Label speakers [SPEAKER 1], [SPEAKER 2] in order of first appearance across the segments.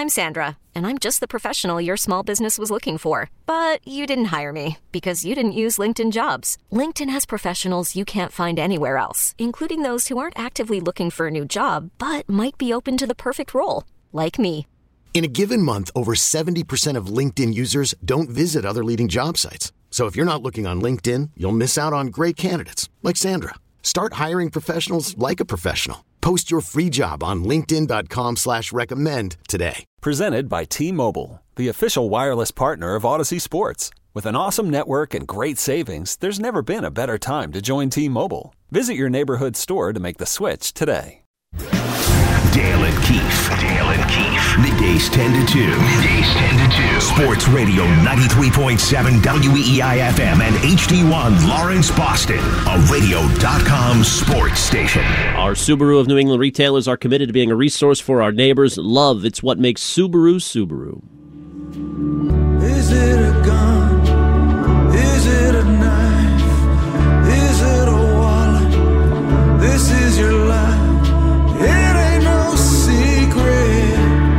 [SPEAKER 1] I'm Sandra, and I'm just the professional your small business was looking for. But you didn't hire me because you didn't use LinkedIn Jobs. LinkedIn has professionals you can't find anywhere else, including those who aren't actively looking for a new job, but might be open to the perfect role, like me.
[SPEAKER 2] In a given month, over 70% of LinkedIn users don't visit other leading job sites. So if you're not looking on LinkedIn, you'll miss out on great candidates like Sandra. Start hiring professionals like a professional. Post your free job on linkedin.com/recommend today.
[SPEAKER 3] Presented by T-Mobile, the official wireless partner of Odyssey Sports. With an awesome network and great savings, there's never been a better time to join T-Mobile. Visit your neighborhood store to make the switch today.
[SPEAKER 4] Dale and Keefe. Middays 10 to 2. Sports Radio 93.7 WEEI-FM and HD1 Lawrence, Boston. A radio.com sports station.
[SPEAKER 5] Our Subaru of New England retailers are committed to being a resource for our neighbors. Love, it's what makes Subaru, Subaru.
[SPEAKER 6] Is it a gun? Is it a knife? Is it a wallet? This is your life. It ain't no secret.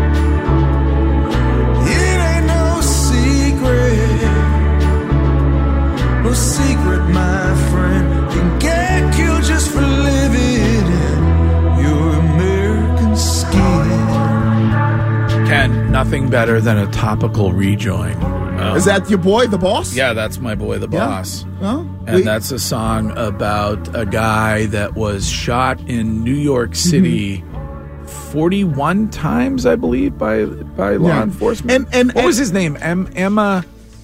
[SPEAKER 6] It ain't no secret. No secret, my friend. You can get killed just for living in your American skin.
[SPEAKER 7] Ken, nothing better than a topical rejoin.
[SPEAKER 8] Is that your boy, The Boss?
[SPEAKER 7] Yeah, that's my boy, The Boss.
[SPEAKER 8] Well,
[SPEAKER 7] and that's a song about a guy that was shot in New York City 41 times, I believe, by law enforcement. And what was his name? Emma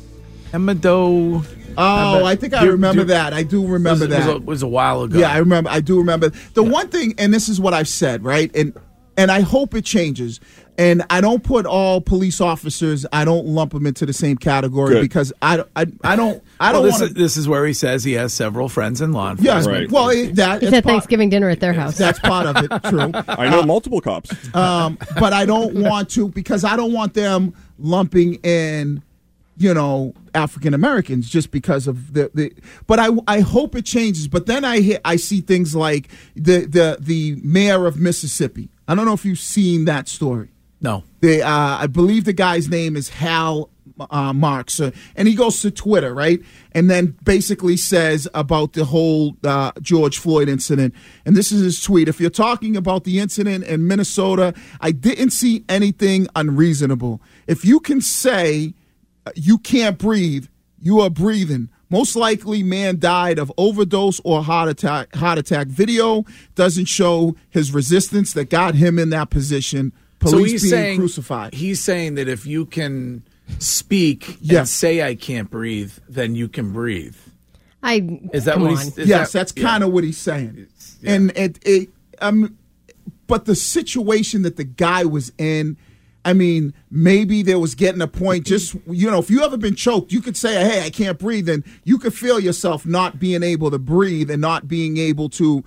[SPEAKER 7] Doe.
[SPEAKER 8] I think I remember that. I do remember that.
[SPEAKER 7] It was a while ago.
[SPEAKER 8] Yeah, I remember. I do remember. The one thing, and this is what I've said, right? And I hope it changes. And I don't put all police officers, I don't lump them into the same category because I don't want to.
[SPEAKER 7] This is where he says he has several friends in law enforcement.
[SPEAKER 8] Yes, right. Well,
[SPEAKER 9] he said Thanksgiving dinner at their house.
[SPEAKER 8] That's part of it, true.
[SPEAKER 10] I know multiple cops.
[SPEAKER 8] But I don't want to, because I don't want them lumping in, African Americans just because of the but I hope it changes. But then I see things like the mayor of Mississippi. I don't know if you've seen that story.
[SPEAKER 7] No.
[SPEAKER 8] I believe the guy's name is Hal Marks, and he goes to Twitter, right? And then basically says about the whole George Floyd incident. And this is his tweet. If you're talking about the incident in Minnesota, I didn't see anything unreasonable. If you can say you can't breathe, you are breathing. Most likely, man died of overdose or heart attack. Video doesn't show his resistance that got him in that position. Police being crucified.
[SPEAKER 7] He's saying that if you can speak and say I can't breathe, then you can breathe. Is that what he's?
[SPEAKER 8] That's kind of what he's saying. Yeah. And but the situation that the guy was in, I mean, maybe there was getting a point. Just if you ever been choked, you could say, "Hey, I can't breathe," and you could feel yourself not being able to breathe and not being able to.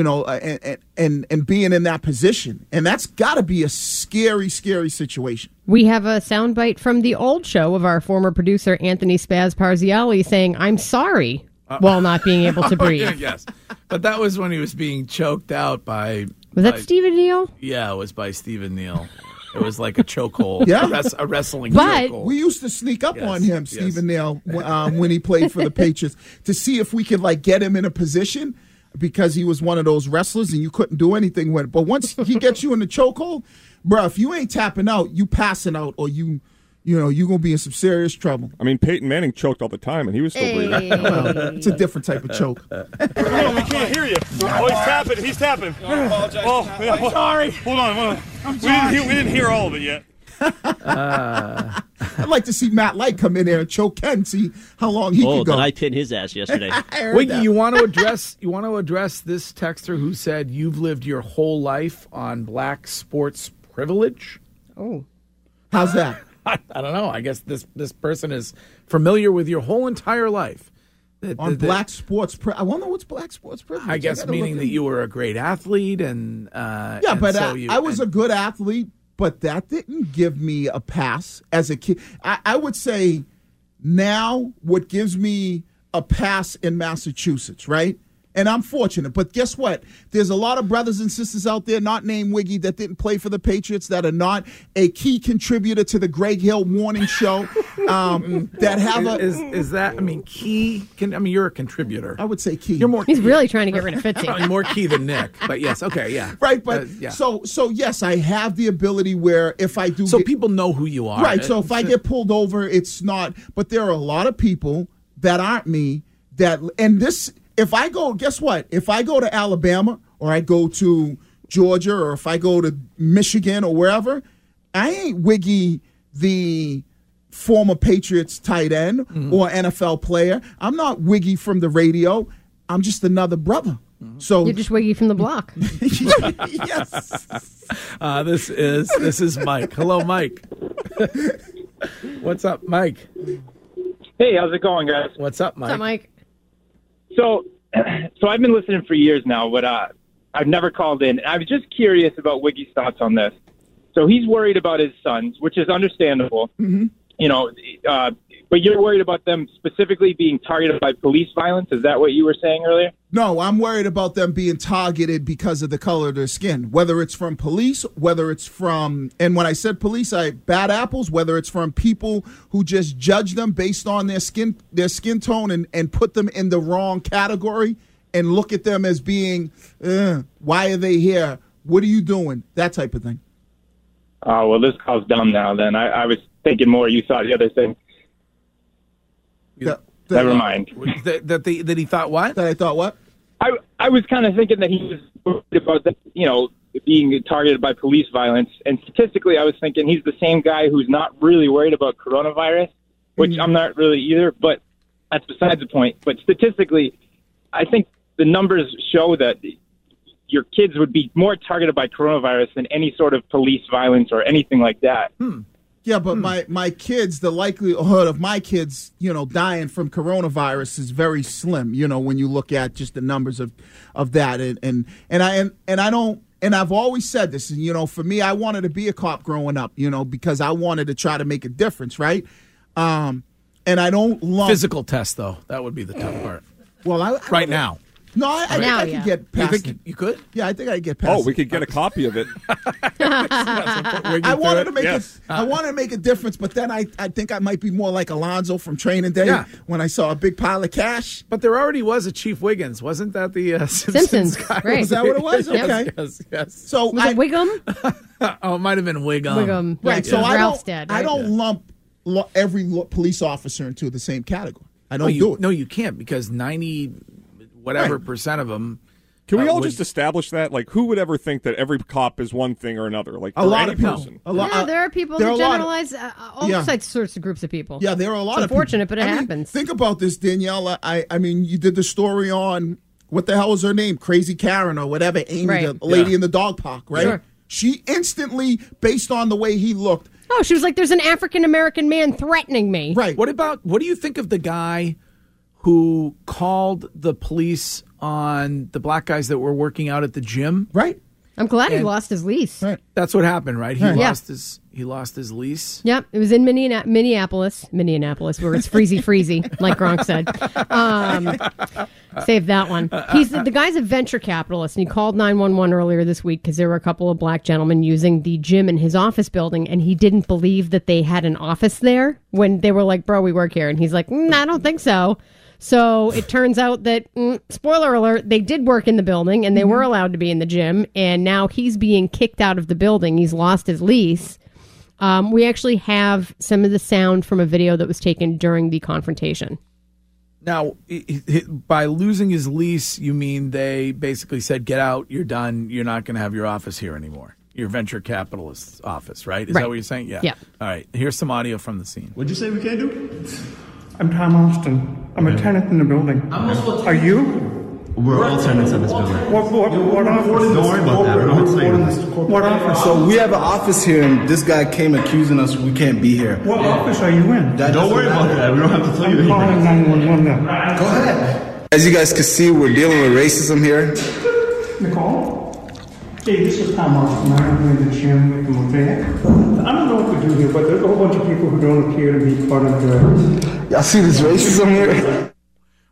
[SPEAKER 8] And being in that position. And that's got to be a scary, scary situation.
[SPEAKER 9] We have a soundbite from the old show of our former producer, Anthony Spaz Parziale, saying, "I'm sorry," while not being able to breathe.
[SPEAKER 7] Yes. But that was when he was being choked out by...
[SPEAKER 9] Was that Stephen Neal?
[SPEAKER 7] Yeah, it was by Stephen Neal. It was like a chokehold. A wrestling chokehold.
[SPEAKER 8] We used to sneak up on him, Stephen Neal, when he played for the Patriots, to see if we could get him in a position, because he was one of those wrestlers and you couldn't do anything with it. But once he gets you in the chokehold, bro, if you ain't tapping out, you passing out, or you're going to be in some serious trouble.
[SPEAKER 10] I mean, Peyton Manning choked all the time, and he was still breathing.
[SPEAKER 8] Well, it's a different type of choke.
[SPEAKER 11] We can't hear you. Oh, he's tapping. I'm sorry. Hold on. We didn't hear all of it yet.
[SPEAKER 8] I'd like to see Matt Light come in there and choke Ken, see how long he can go.
[SPEAKER 5] Did I pin his ass yesterday?
[SPEAKER 7] Wiggy, you want to address this texter who said you've lived your whole life on black sports privilege?
[SPEAKER 9] Oh.
[SPEAKER 8] How's that?
[SPEAKER 7] I don't know. I guess this person is familiar with your whole entire life.
[SPEAKER 8] Black sports privilege. I wonder what's black sports privilege.
[SPEAKER 7] I guess meaning that you were a great athlete and
[SPEAKER 8] I was a good athlete. But that didn't give me a pass as a kid. I would say now what gives me a pass in Massachusetts, right, And I'm fortunate. But guess what? There's a lot of brothers and sisters out there not named Wiggy that didn't play for the Patriots, that are not a key contributor to the Greg Hill Morning Show. That have a...
[SPEAKER 7] Is that, key? You're a contributor.
[SPEAKER 8] I would say key.
[SPEAKER 7] You're more.
[SPEAKER 9] He's really trying to get rid of Fitzy.
[SPEAKER 7] More key than Nick. But yes, okay, yeah.
[SPEAKER 8] Right, but so yes, I have the ability where if I do...
[SPEAKER 7] So people know who you are.
[SPEAKER 8] Right, so if I get pulled over, it's not... But there are a lot of people that aren't me that... And this... If I go, guess what? If I go to Alabama or I go to Georgia or if I go to Michigan or wherever, I ain't Wiggy the former Patriots tight end or NFL player. I'm not Wiggy from the radio. I'm just another brother. So
[SPEAKER 9] you're just Wiggy from the block.
[SPEAKER 8] Yes.
[SPEAKER 7] This is Mike. Hello, Mike. What's up, Mike?
[SPEAKER 12] Hey, how's it going, guys?
[SPEAKER 7] What's up, Mike?
[SPEAKER 9] What's up, Mike?
[SPEAKER 12] So I've been listening for years now, but I've never called in. I was just curious about Wiggy's thoughts on this. So he's worried about his sons, which is understandable.
[SPEAKER 8] Mm-hmm.
[SPEAKER 12] But you're worried about them specifically being targeted by police violence. Is that what you were saying earlier?
[SPEAKER 8] No, I'm worried about them being targeted because of the color of their skin, whether it's from police, whether it's from, and when I said police, bad apples, whether it's from people who just judge them based on their skin tone and put them in the wrong category and look at them as being, why are they here? What are you doing? That type of thing.
[SPEAKER 12] Oh, well, this call's dumb now then. I was thinking more you thought the other thing. Never mind.
[SPEAKER 7] That he thought what?
[SPEAKER 8] That I thought what?
[SPEAKER 12] I was kind of thinking that he was worried about that, being targeted by police violence. And statistically, I was thinking he's the same guy who's not really worried about coronavirus, which I'm not really either. But that's besides the point. But statistically, I think the numbers show that your kids would be more targeted by coronavirus than any sort of police violence or anything like that.
[SPEAKER 8] Yeah, but my kids, the likelihood of my kids, dying from coronavirus is very slim. When you look at just the numbers of that, and I don't, and I've always said this. For me, I wanted to be a cop growing up. Because I wanted to try to make a difference, right? And I don't lump
[SPEAKER 7] physical test though. That would be the tough part.
[SPEAKER 8] Well,
[SPEAKER 7] right now.
[SPEAKER 8] No, I think I could get past.
[SPEAKER 7] You think you could?
[SPEAKER 8] Yeah, I think I could get past.
[SPEAKER 10] Oh, we could get a copy of it.
[SPEAKER 8] I wanted to make I wanted to make a difference, but then I think I might be more like Alonzo from Training Day when I saw a big pile of cash.
[SPEAKER 7] But there already was a Chief Wiggins, wasn't that the
[SPEAKER 9] Simpsons
[SPEAKER 7] guy?
[SPEAKER 9] Right.
[SPEAKER 8] Was that what it was? Okay.
[SPEAKER 7] Yes.
[SPEAKER 8] So
[SPEAKER 9] was it Wiggum?
[SPEAKER 7] Oh, it might have been Wiggum.
[SPEAKER 9] Wiggum.
[SPEAKER 8] Right. So
[SPEAKER 9] Ralph's dad. Right?
[SPEAKER 8] I don't lump every police officer into the same category. I don't do it.
[SPEAKER 7] No, you can't because 90 whatever percent of them.
[SPEAKER 10] Can we all just establish that? Like, who would ever think that every cop is one thing or another? Like,
[SPEAKER 8] a lot of people.
[SPEAKER 10] Person.
[SPEAKER 9] There are people that generalize all sorts of groups of people.
[SPEAKER 8] Yeah, there are a lot
[SPEAKER 9] it's
[SPEAKER 8] of people.
[SPEAKER 9] Unfortunate, but it happens.
[SPEAKER 8] Think about this, Danielle. I mean, you did the story on, what the hell was her name? Crazy Karen or whatever, Amy, the lady in the dog park, right?
[SPEAKER 9] Sure.
[SPEAKER 8] She instantly, based on the way he looked.
[SPEAKER 9] Oh, she was like, there's an African-American man threatening me.
[SPEAKER 8] Right.
[SPEAKER 7] What do you think of the guy who called the police on the black guys that were working out at the gym?
[SPEAKER 8] Right.
[SPEAKER 9] I'm glad he lost his lease.
[SPEAKER 8] Right.
[SPEAKER 7] That's what happened, right? He lost his lease.
[SPEAKER 9] Yep, it was in Minneapolis, where it's freezy, like Gronk said. Save that one. The guy's a venture capitalist, and he called 911 earlier this week because there were a couple of black gentlemen using the gym in his office building, and he didn't believe that they had an office there when they were like, "Bro, we work here," and he's like, "I don't think so." So it turns out that, spoiler alert, they did work in the building and they were allowed to be in the gym. And now he's being kicked out of the building. He's lost his lease. We actually have some of the sound from a video that was taken during the confrontation.
[SPEAKER 7] Now, by losing his lease, you mean they basically said, get out, you're done, you're not going to have your office here anymore. Your venture capitalist's office, right? Is that what you're saying? Yeah. All right. Here's some audio from the scene.
[SPEAKER 13] What'd you say we can't do? I'm Tom Austin. I'm a tenant in the building. Are you?
[SPEAKER 14] We're all tenants in this building.
[SPEAKER 13] What office?
[SPEAKER 14] Don't worry about that. We don't have to say
[SPEAKER 13] What office?
[SPEAKER 15] So we have an office here, and this guy came accusing us we can't be here.
[SPEAKER 13] What office are you in?
[SPEAKER 14] Don't worry about that. We don't have to tell you anything.
[SPEAKER 13] I'm calling 911 now.
[SPEAKER 15] Go ahead. As you guys can see, we're dealing with racism here.
[SPEAKER 13] Nicole? Hey, this is Tom Austin. I'm in the gym with him, okay? I don't know what to do here, but there's a whole bunch of people who don't appear to be part of the...
[SPEAKER 15] Y'all see this racism here?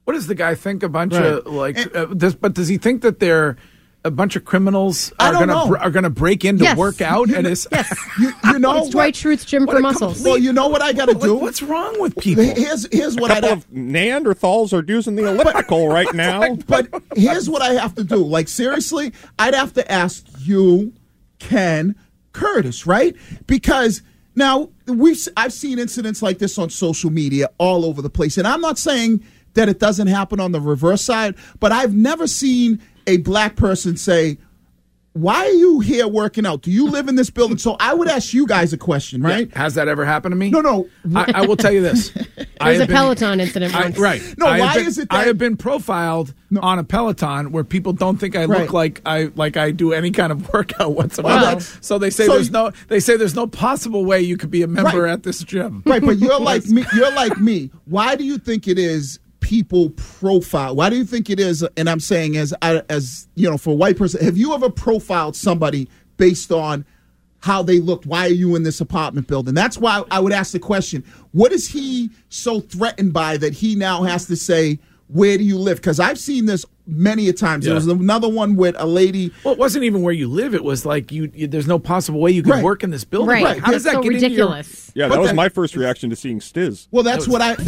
[SPEAKER 7] What does the guy think? A bunch of but does he think that they're a bunch of criminals are going to break in to work out at his?
[SPEAKER 9] Yes.
[SPEAKER 8] You know,
[SPEAKER 9] it's Dwight Schrute's Gym for Muscles.
[SPEAKER 8] Well, you know what I got to do?
[SPEAKER 7] What's wrong with people?
[SPEAKER 8] Here's what
[SPEAKER 10] a couple of Neanderthals are using the elliptical right now.
[SPEAKER 8] But here's what I have to do. Like, seriously, I'd have to ask you, Ken, Curtis, right? Because now I've seen incidents like this on social media all over the place, and I'm not saying that it doesn't happen on the reverse side, but I've never seen a black person say, why are you here working out? Do you live in this building? So I would ask you guys a question, right?
[SPEAKER 7] Yeah. Has that ever happened to me?
[SPEAKER 8] No.
[SPEAKER 7] I will tell you this.
[SPEAKER 9] There's a Peloton incident once.
[SPEAKER 7] Right.
[SPEAKER 8] No, why is it that...
[SPEAKER 7] I have been profiled on a Peloton where people don't think I look like I do any kind of workout whatsoever.
[SPEAKER 9] Wow.
[SPEAKER 7] So they say there's no possible way you could be a member at this gym.
[SPEAKER 8] Right, but you're like me. You're like me. Why do you think it is people profile? Why do you think it is? And I'm saying as you know, for a white person, have you ever profiled somebody based on how they looked? Why are you in this apartment building? That's why I would ask the question, what is he so threatened by that he now has to say, where do you live? Because I've seen this many a times. There was another one with a lady.
[SPEAKER 7] Well, it wasn't even where you live. It was like there's no possible way you can work in this building.
[SPEAKER 9] Right.
[SPEAKER 7] How does that
[SPEAKER 9] so
[SPEAKER 7] get
[SPEAKER 9] ridiculous?
[SPEAKER 10] Yeah, that was my first reaction to seeing Stiz.
[SPEAKER 8] Well, that's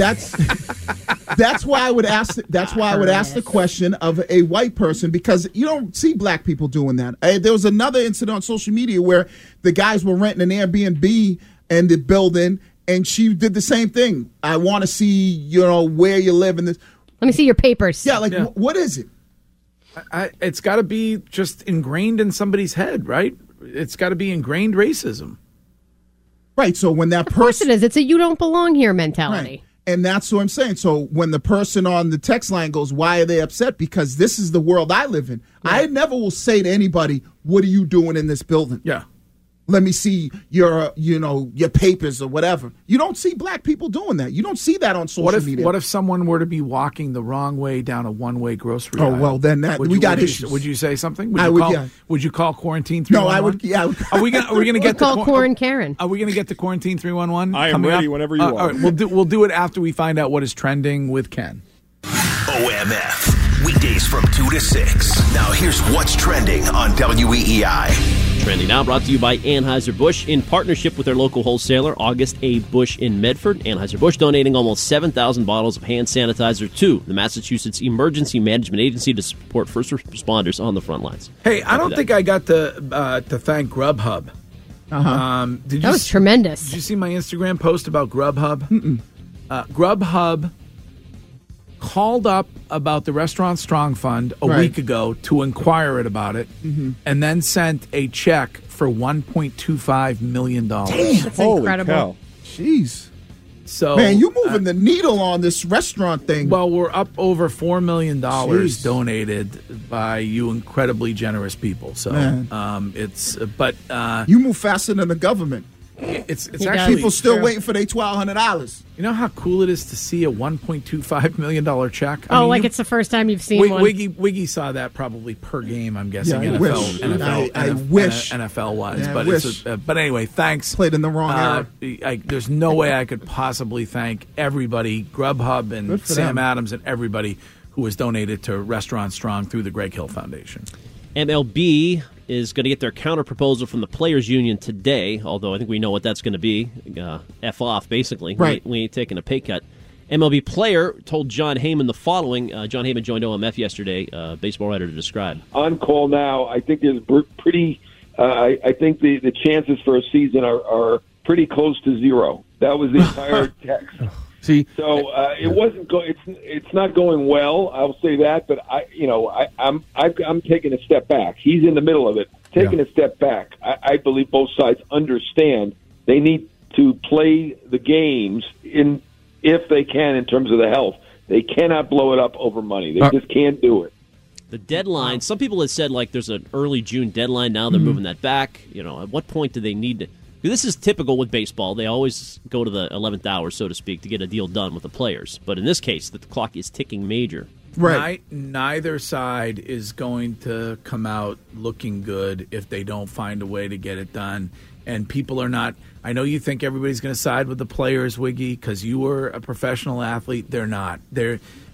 [SPEAKER 8] why I would ask. That's why I would ask the question of a white person, because you don't see black people doing that. There was another incident on social media where the guys were renting an Airbnb in the building, and she did the same thing. I want to see, where you live in this.
[SPEAKER 9] Let me see your papers.
[SPEAKER 8] Yeah, what is it?
[SPEAKER 7] It's got to be just ingrained in somebody's head, right? It's got to be ingrained racism.
[SPEAKER 8] Right, so when that person...
[SPEAKER 9] Of course it is. It's a you don't belong here mentality.
[SPEAKER 8] Right. And that's what I'm saying. So when the person on the text line goes, why are they upset? Because this is the world I live in. Right. I never will say to anybody, what are you doing in this building?
[SPEAKER 7] Yeah.
[SPEAKER 8] Let me see your papers or whatever. You don't see black people doing that. You don't see that on social media.
[SPEAKER 7] What if someone were to be walking the wrong way down a one-way grocery aisle?
[SPEAKER 8] Oh, well, then we got issues.
[SPEAKER 7] Would you say something? Would you call Quarantine 311?
[SPEAKER 8] No, I would. Yeah.
[SPEAKER 7] Are we going to get
[SPEAKER 9] call Corin Karen?
[SPEAKER 7] Are we going to get to Quarantine 311?
[SPEAKER 10] I am ready whenever you are.
[SPEAKER 7] All right, we'll do it after we find out what is trending with Ken.
[SPEAKER 4] OMF, weekdays from 2 to 6. Now here's what's trending on WEEI.
[SPEAKER 5] Trending now brought to you by Anheuser-Busch in partnership with their local wholesaler, August A. Busch in Medford. Anheuser-Busch donating almost 7,000 bottles of hand sanitizer to the Massachusetts Emergency Management Agency to support first responders on the front lines.
[SPEAKER 7] Hey, I don't think I got to thank Grubhub.
[SPEAKER 8] Uh-huh.
[SPEAKER 9] That was tremendous.
[SPEAKER 7] Did you see my Instagram post about Grubhub? Grubhub called up about the Restaurant Strong Fund a week ago to inquire about it, and then sent a check for $1.25 million.
[SPEAKER 9] Damn, that's incredible.
[SPEAKER 10] Cow.
[SPEAKER 8] Jeez.
[SPEAKER 7] So,
[SPEAKER 8] man, you're moving the needle on this restaurant thing.
[SPEAKER 7] Well, we're up over $4 million donated by you incredibly generous people. So
[SPEAKER 8] you move faster than the government.
[SPEAKER 7] It's actually
[SPEAKER 8] people still waiting for their $1,200.
[SPEAKER 7] You know how cool it is to see a $1.25 million check?
[SPEAKER 9] It's the first time you've seen one.
[SPEAKER 7] Wiggy saw that probably per game. I'm guessing
[SPEAKER 8] I wish
[SPEAKER 7] NFL wise, but anyway, thanks.
[SPEAKER 8] Played in the wrong era.
[SPEAKER 7] There's no way I could possibly thank everybody, Grubhub and Sam Adams and everybody who has donated to Restaurant Strong through the Greg Hill Foundation.
[SPEAKER 5] MLB is going to get their counter-proposal from the Players Union today, although I think we know what that's going to be. F off, basically.
[SPEAKER 8] Right.
[SPEAKER 5] We ain't taking a pay cut. MLB player told John Heyman the following. John Heyman joined OMF yesterday, baseball writer to describe.
[SPEAKER 16] On call now, I think there's pretty I think the chances for a season are pretty close to zero. That was the entire text.
[SPEAKER 7] See,
[SPEAKER 16] so it wasn't. It's not going well. I'll say that. But I'm taking a step back. He's in the middle of it. Taking a step back. I believe both sides understand they need to play the games if they can in terms of the health. They cannot blow it up over money. They just can't do it.
[SPEAKER 5] The deadline. Some people have said there's an early June deadline. Now they're moving that back. At what point do they need to? This is typical with baseball. They always go to the 11th hour, so to speak, to get a deal done with the players. But in this case, the clock is ticking major.
[SPEAKER 8] Right.
[SPEAKER 7] Neither side is going to come out looking good if they don't find a way to get it done. And people are not. I know you think everybody's going to side with the players, Wiggy, because you were a professional athlete. They're not.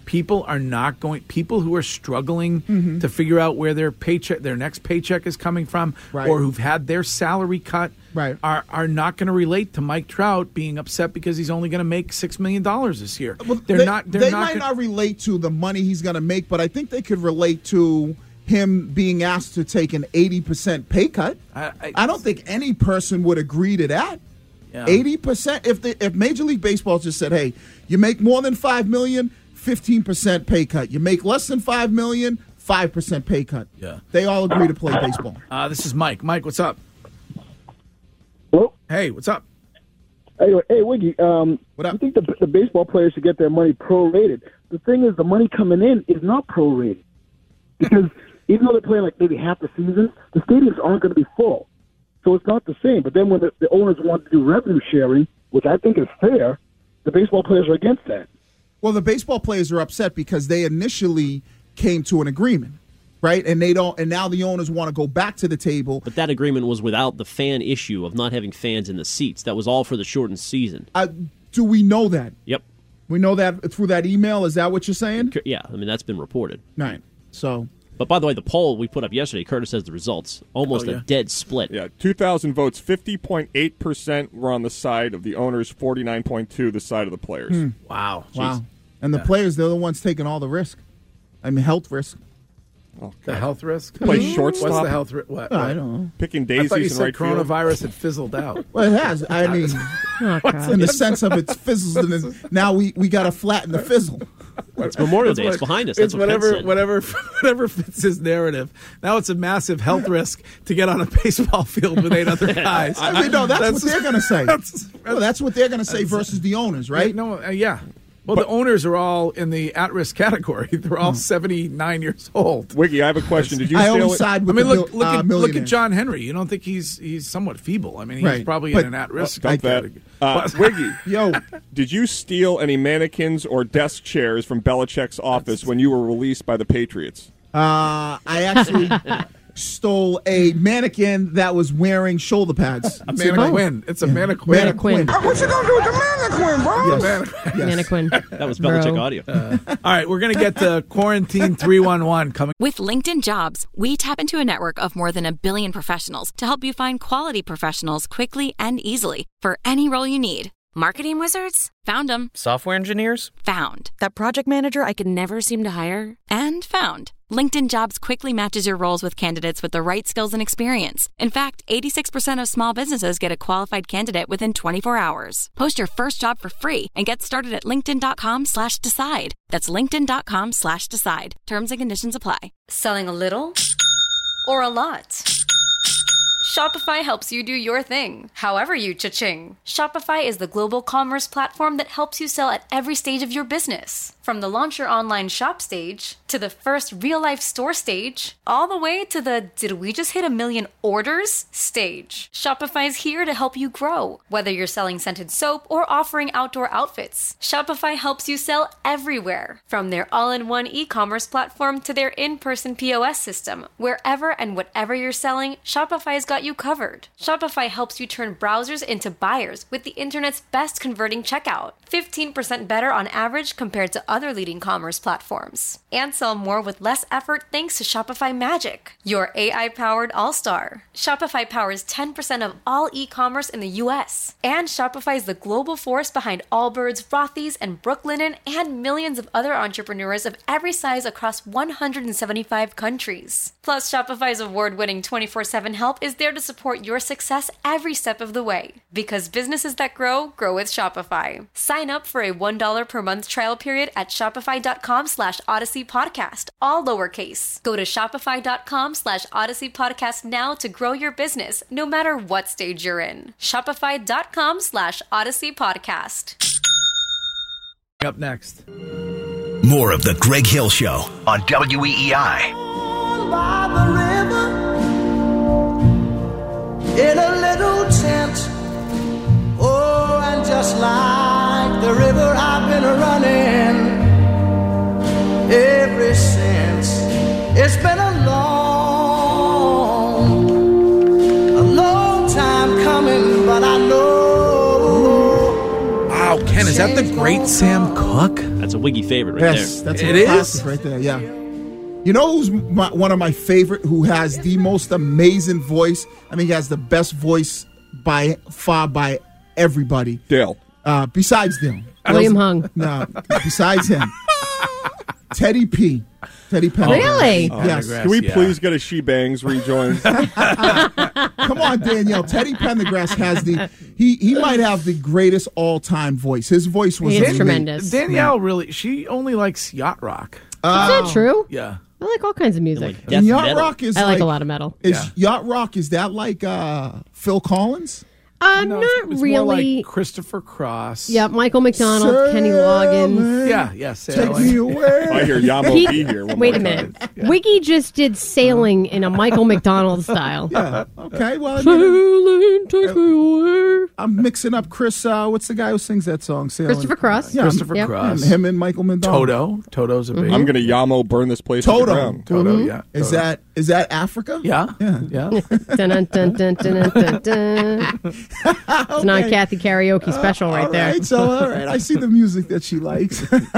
[SPEAKER 7] people who are struggling to figure out where their next paycheck is coming from, or who've had their salary cut, are not going to relate to Mike Trout being upset because he's only going to make $6 million this year.
[SPEAKER 8] Well, they might not relate to the money he's going to make, but I think they could relate to him being asked to take an 80% pay cut. I don't think any person would agree to that. 80%. If Major League Baseball just said, "Hey, you make more than $5 million, 15% pay cut. You make less than $5 million, 5% pay cut."
[SPEAKER 7] Yeah,
[SPEAKER 8] they all agree to play baseball.
[SPEAKER 7] This is Mike. Mike, what's up?
[SPEAKER 17] Hello.
[SPEAKER 7] Hey, what's up?
[SPEAKER 17] Hey, Wiggy. What up? I think the baseball players should get their money prorated. The thing is, the money coming in is not prorated because even though they're playing like maybe half the season, the stadiums aren't going to be full. So it's not the same. But then when the owners want to do revenue sharing, which I think is fair, the baseball players are against that.
[SPEAKER 8] Well, the baseball players are upset because they initially came to an agreement, right? And they don't. And now the owners want to go back to the table.
[SPEAKER 5] But that agreement was without the fan issue of not having fans in the seats. That was all for the shortened season.
[SPEAKER 8] Do we know that?
[SPEAKER 5] Yep.
[SPEAKER 8] We know that through that email. Is that what you're saying?
[SPEAKER 5] Yeah. I mean, that's been reported.
[SPEAKER 8] Right. So.
[SPEAKER 5] But by the way, the poll we put up yesterday, Curtis has the results. Almost a dead split.
[SPEAKER 10] Yeah, 2,000 votes, 50.8% were on the side of the owners, 49.2% the side of the players.
[SPEAKER 7] Wow.
[SPEAKER 8] Wow. And the players, they're the ones taking all the risk. I mean, health risk.
[SPEAKER 10] Oh,
[SPEAKER 7] the health risk?
[SPEAKER 10] Play shortstop.
[SPEAKER 7] What's the health risk? What?
[SPEAKER 8] I don't know.
[SPEAKER 10] Picking daisies
[SPEAKER 7] I thought you
[SPEAKER 10] in
[SPEAKER 7] said
[SPEAKER 10] right field.
[SPEAKER 7] coronavirus had fizzled out.
[SPEAKER 8] Well, it has. I mean, in the sense of it's fizzles, and then now we got to flatten the fizzle.
[SPEAKER 5] It's Memorial Day. It's behind us. That's
[SPEAKER 7] It's whatever fits his narrative. Now it's a massive health risk to get on a baseball field with 8 other guys.
[SPEAKER 8] I mean, no, that's what they're going to say. That's what they're going to say versus the owners, right?
[SPEAKER 7] Yeah. Well, the owners are all in the at-risk category. They're all 79 years old.
[SPEAKER 10] Wiggy, I have a question. Did you
[SPEAKER 8] I only side with
[SPEAKER 7] look at John Henry. You don't think he's somewhat feeble? I mean, he's probably in an at-risk category.
[SPEAKER 10] Wiggy, did you steal any mannequins or desk chairs from Belichick's office when you were released by the Patriots?
[SPEAKER 8] I actually stole a mannequin that was wearing shoulder pads.
[SPEAKER 7] A mannequin. It's a mannequin.
[SPEAKER 8] Mannequin.
[SPEAKER 6] What you gonna do with the mannequin, bro?
[SPEAKER 8] Yes.
[SPEAKER 9] Mannequin.
[SPEAKER 5] That was Belichick audio.
[SPEAKER 7] All right, we're going to get to Quarantine 311 coming.
[SPEAKER 18] With LinkedIn Jobs, we tap into a network of more than 1 billion professionals to help you find quality professionals quickly and easily for any role you need. Marketing wizards? Found them.
[SPEAKER 19] Software engineers?
[SPEAKER 18] Found.
[SPEAKER 19] That project manager I could never seem to hire?
[SPEAKER 18] And found. LinkedIn Jobs quickly matches your roles with candidates with the right skills and experience. In fact, 86% of small businesses get a qualified candidate within 24 hours. Post your first job for free and get started at linkedin.com/decide. That's linkedin.com/decide. Terms and conditions apply.
[SPEAKER 20] Selling a little or a lot? Shopify helps you do your thing, however you cha-ching. Shopify is the global commerce platform that helps you sell at every stage of your business. From the launch your online shop stage, to the first real-life store stage, all the way to the did we just hit 1 million orders stage. Shopify is here to help you grow. Whether you're selling scented soap or offering outdoor outfits, Shopify helps you sell everywhere. From their all-in-one e-commerce platform to their in-person POS system, wherever and whatever you're selling, Shopify's got you covered. Shopify helps you turn browsers into buyers with the internet's best converting checkout. 15% better on average compared to other leading commerce platforms. And sell more with less effort thanks to Shopify Magic, your AI-powered all-star. Shopify powers 10% of all e-commerce in the U.S. And Shopify is the global force behind Allbirds, Rothy's, and Brooklinen, and millions of other entrepreneurs of every size across 175 countries. Plus, Shopify's award-winning 24/7 help is there to support your success every step of the way. Because businesses that grow, grow with Shopify. Sign up for a $1 per month trial period at shopify.com/Odyssey Podcast, all lowercase. Go to shopify.com/Odyssey Podcast now to grow your business, no matter what stage you're in. Shopify.com/Odyssey Podcast.
[SPEAKER 7] Up next.
[SPEAKER 4] More of the Greg Hill Show on WEEI.
[SPEAKER 6] By the river, in a little tent. Oh, and just like the river, I've been running ever since. It's been a long time coming, but I know.
[SPEAKER 7] Wow, Kenny Man, is that the great Sam Cooke?
[SPEAKER 5] That's a Wiggy favorite right
[SPEAKER 8] Yes,
[SPEAKER 5] there.
[SPEAKER 8] that's a classic right there. Yeah. You know who's one of my favorite? Who has the most amazing voice? I mean, he has the best voice by far by everybody.
[SPEAKER 10] Dale.
[SPEAKER 8] Besides Dale.
[SPEAKER 9] William Hung.
[SPEAKER 8] No, besides him. Teddy P. Teddy Pendergrass.
[SPEAKER 9] Really?
[SPEAKER 8] Yes.
[SPEAKER 10] Can we please get a She Bangs rejoin?
[SPEAKER 8] Come on, Danielle. Teddy Pendergrass has he might have the greatest all-time voice. His voice was
[SPEAKER 9] tremendous.
[SPEAKER 7] Danielle really, she only likes yacht rock.
[SPEAKER 9] Is that true?
[SPEAKER 7] Yeah.
[SPEAKER 9] I like all kinds of music.
[SPEAKER 8] And yacht rock is
[SPEAKER 9] I like a lot of metal.
[SPEAKER 8] Yacht rock, is that like Phil Collins?
[SPEAKER 9] Not
[SPEAKER 7] It's
[SPEAKER 9] really.
[SPEAKER 7] more like Christopher Cross.
[SPEAKER 9] Yeah, Michael McDonald, Kenny Loggins.
[SPEAKER 7] Yeah.
[SPEAKER 8] Take me away.
[SPEAKER 10] I hear Yamo B here.
[SPEAKER 9] Wait a minute. Wiggy just did Sailing in a Michael McDonald style.
[SPEAKER 8] Yeah. Okay. Well,
[SPEAKER 9] Sailing, take me away.
[SPEAKER 8] I'm mixing up Chris. What's the guy who sings that song? Sailing?
[SPEAKER 9] Christopher Cross.
[SPEAKER 8] Yeah,
[SPEAKER 7] Christopher Cross.
[SPEAKER 8] Him and Michael McDonald.
[SPEAKER 7] Toto's a big.
[SPEAKER 10] I'm going to Yamo burn this place to the
[SPEAKER 8] Toto.
[SPEAKER 10] ground.
[SPEAKER 7] Toto, yeah.
[SPEAKER 8] Is that Africa?
[SPEAKER 7] Yeah.
[SPEAKER 8] Yeah.
[SPEAKER 9] Dun, dun, dun, dun, dun, dun, dun. It's not Kathy karaoke special right there.
[SPEAKER 8] Right, so all right, I see the music that she likes.
[SPEAKER 7] Let's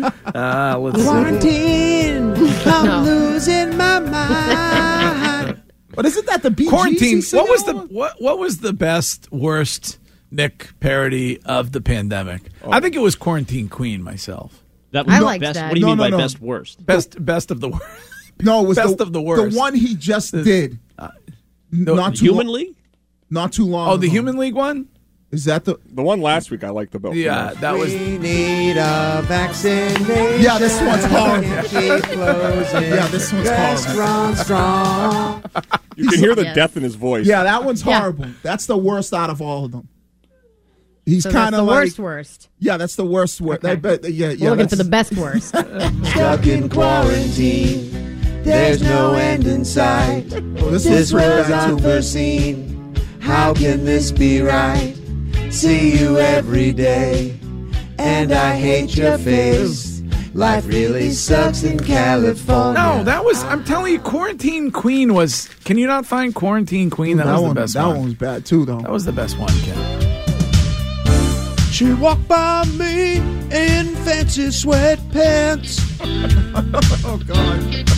[SPEAKER 6] Quarantine, I'm losing my mind.
[SPEAKER 8] But isn't that the Bee Gees?
[SPEAKER 7] Quarantine.
[SPEAKER 8] he
[SPEAKER 7] What was
[SPEAKER 8] singing
[SPEAKER 7] the what was the best worst Nick parody of the pandemic? I think it was Quarantine Queen myself.
[SPEAKER 5] That was
[SPEAKER 9] I
[SPEAKER 5] the
[SPEAKER 9] liked
[SPEAKER 5] best.
[SPEAKER 9] that.
[SPEAKER 5] What do you mean by
[SPEAKER 8] No.
[SPEAKER 5] best worst?
[SPEAKER 7] Best of the worst.
[SPEAKER 8] No, it was
[SPEAKER 7] Best of the worst.
[SPEAKER 8] The one he just did. Not too
[SPEAKER 5] Human
[SPEAKER 8] lo-
[SPEAKER 5] League?
[SPEAKER 8] Not too long.
[SPEAKER 7] Oh, the
[SPEAKER 8] ago.
[SPEAKER 7] Human League one?
[SPEAKER 8] Is that the
[SPEAKER 10] one last week I liked the belt.
[SPEAKER 7] Yeah, that was.
[SPEAKER 6] We need a vaccination.
[SPEAKER 8] Yeah, this one's horrible.
[SPEAKER 6] Keep closing.
[SPEAKER 8] Yeah, this one's horrible.
[SPEAKER 6] Restaurant strong.
[SPEAKER 10] You can hear the death in his voice.
[SPEAKER 8] Yeah, that one's horrible. That's the worst out of all of them. He's
[SPEAKER 9] So
[SPEAKER 8] kind
[SPEAKER 9] that's
[SPEAKER 8] of
[SPEAKER 9] the
[SPEAKER 8] like
[SPEAKER 9] worst.
[SPEAKER 8] Yeah, that's the worst.
[SPEAKER 9] Okay.
[SPEAKER 8] I bet. Yeah.
[SPEAKER 9] We're looking
[SPEAKER 8] that's-
[SPEAKER 9] for the best worst.
[SPEAKER 6] Stuck in quarantine. There's no end in sight.
[SPEAKER 8] this
[SPEAKER 6] This
[SPEAKER 8] one's
[SPEAKER 6] was
[SPEAKER 8] bad, too.
[SPEAKER 6] unforeseen. How can this be right? See you every day, and I hate your face. Life really sucks in California.
[SPEAKER 7] No, that was. I'm telling you, Quarantine Queen was. Can you not find Quarantine Queen? That was
[SPEAKER 8] one,
[SPEAKER 7] the best
[SPEAKER 8] that
[SPEAKER 7] one.
[SPEAKER 8] one was bad too, though.
[SPEAKER 7] That was the best one, Ken.
[SPEAKER 6] She walked by me in fancy sweatpants.
[SPEAKER 8] Oh God.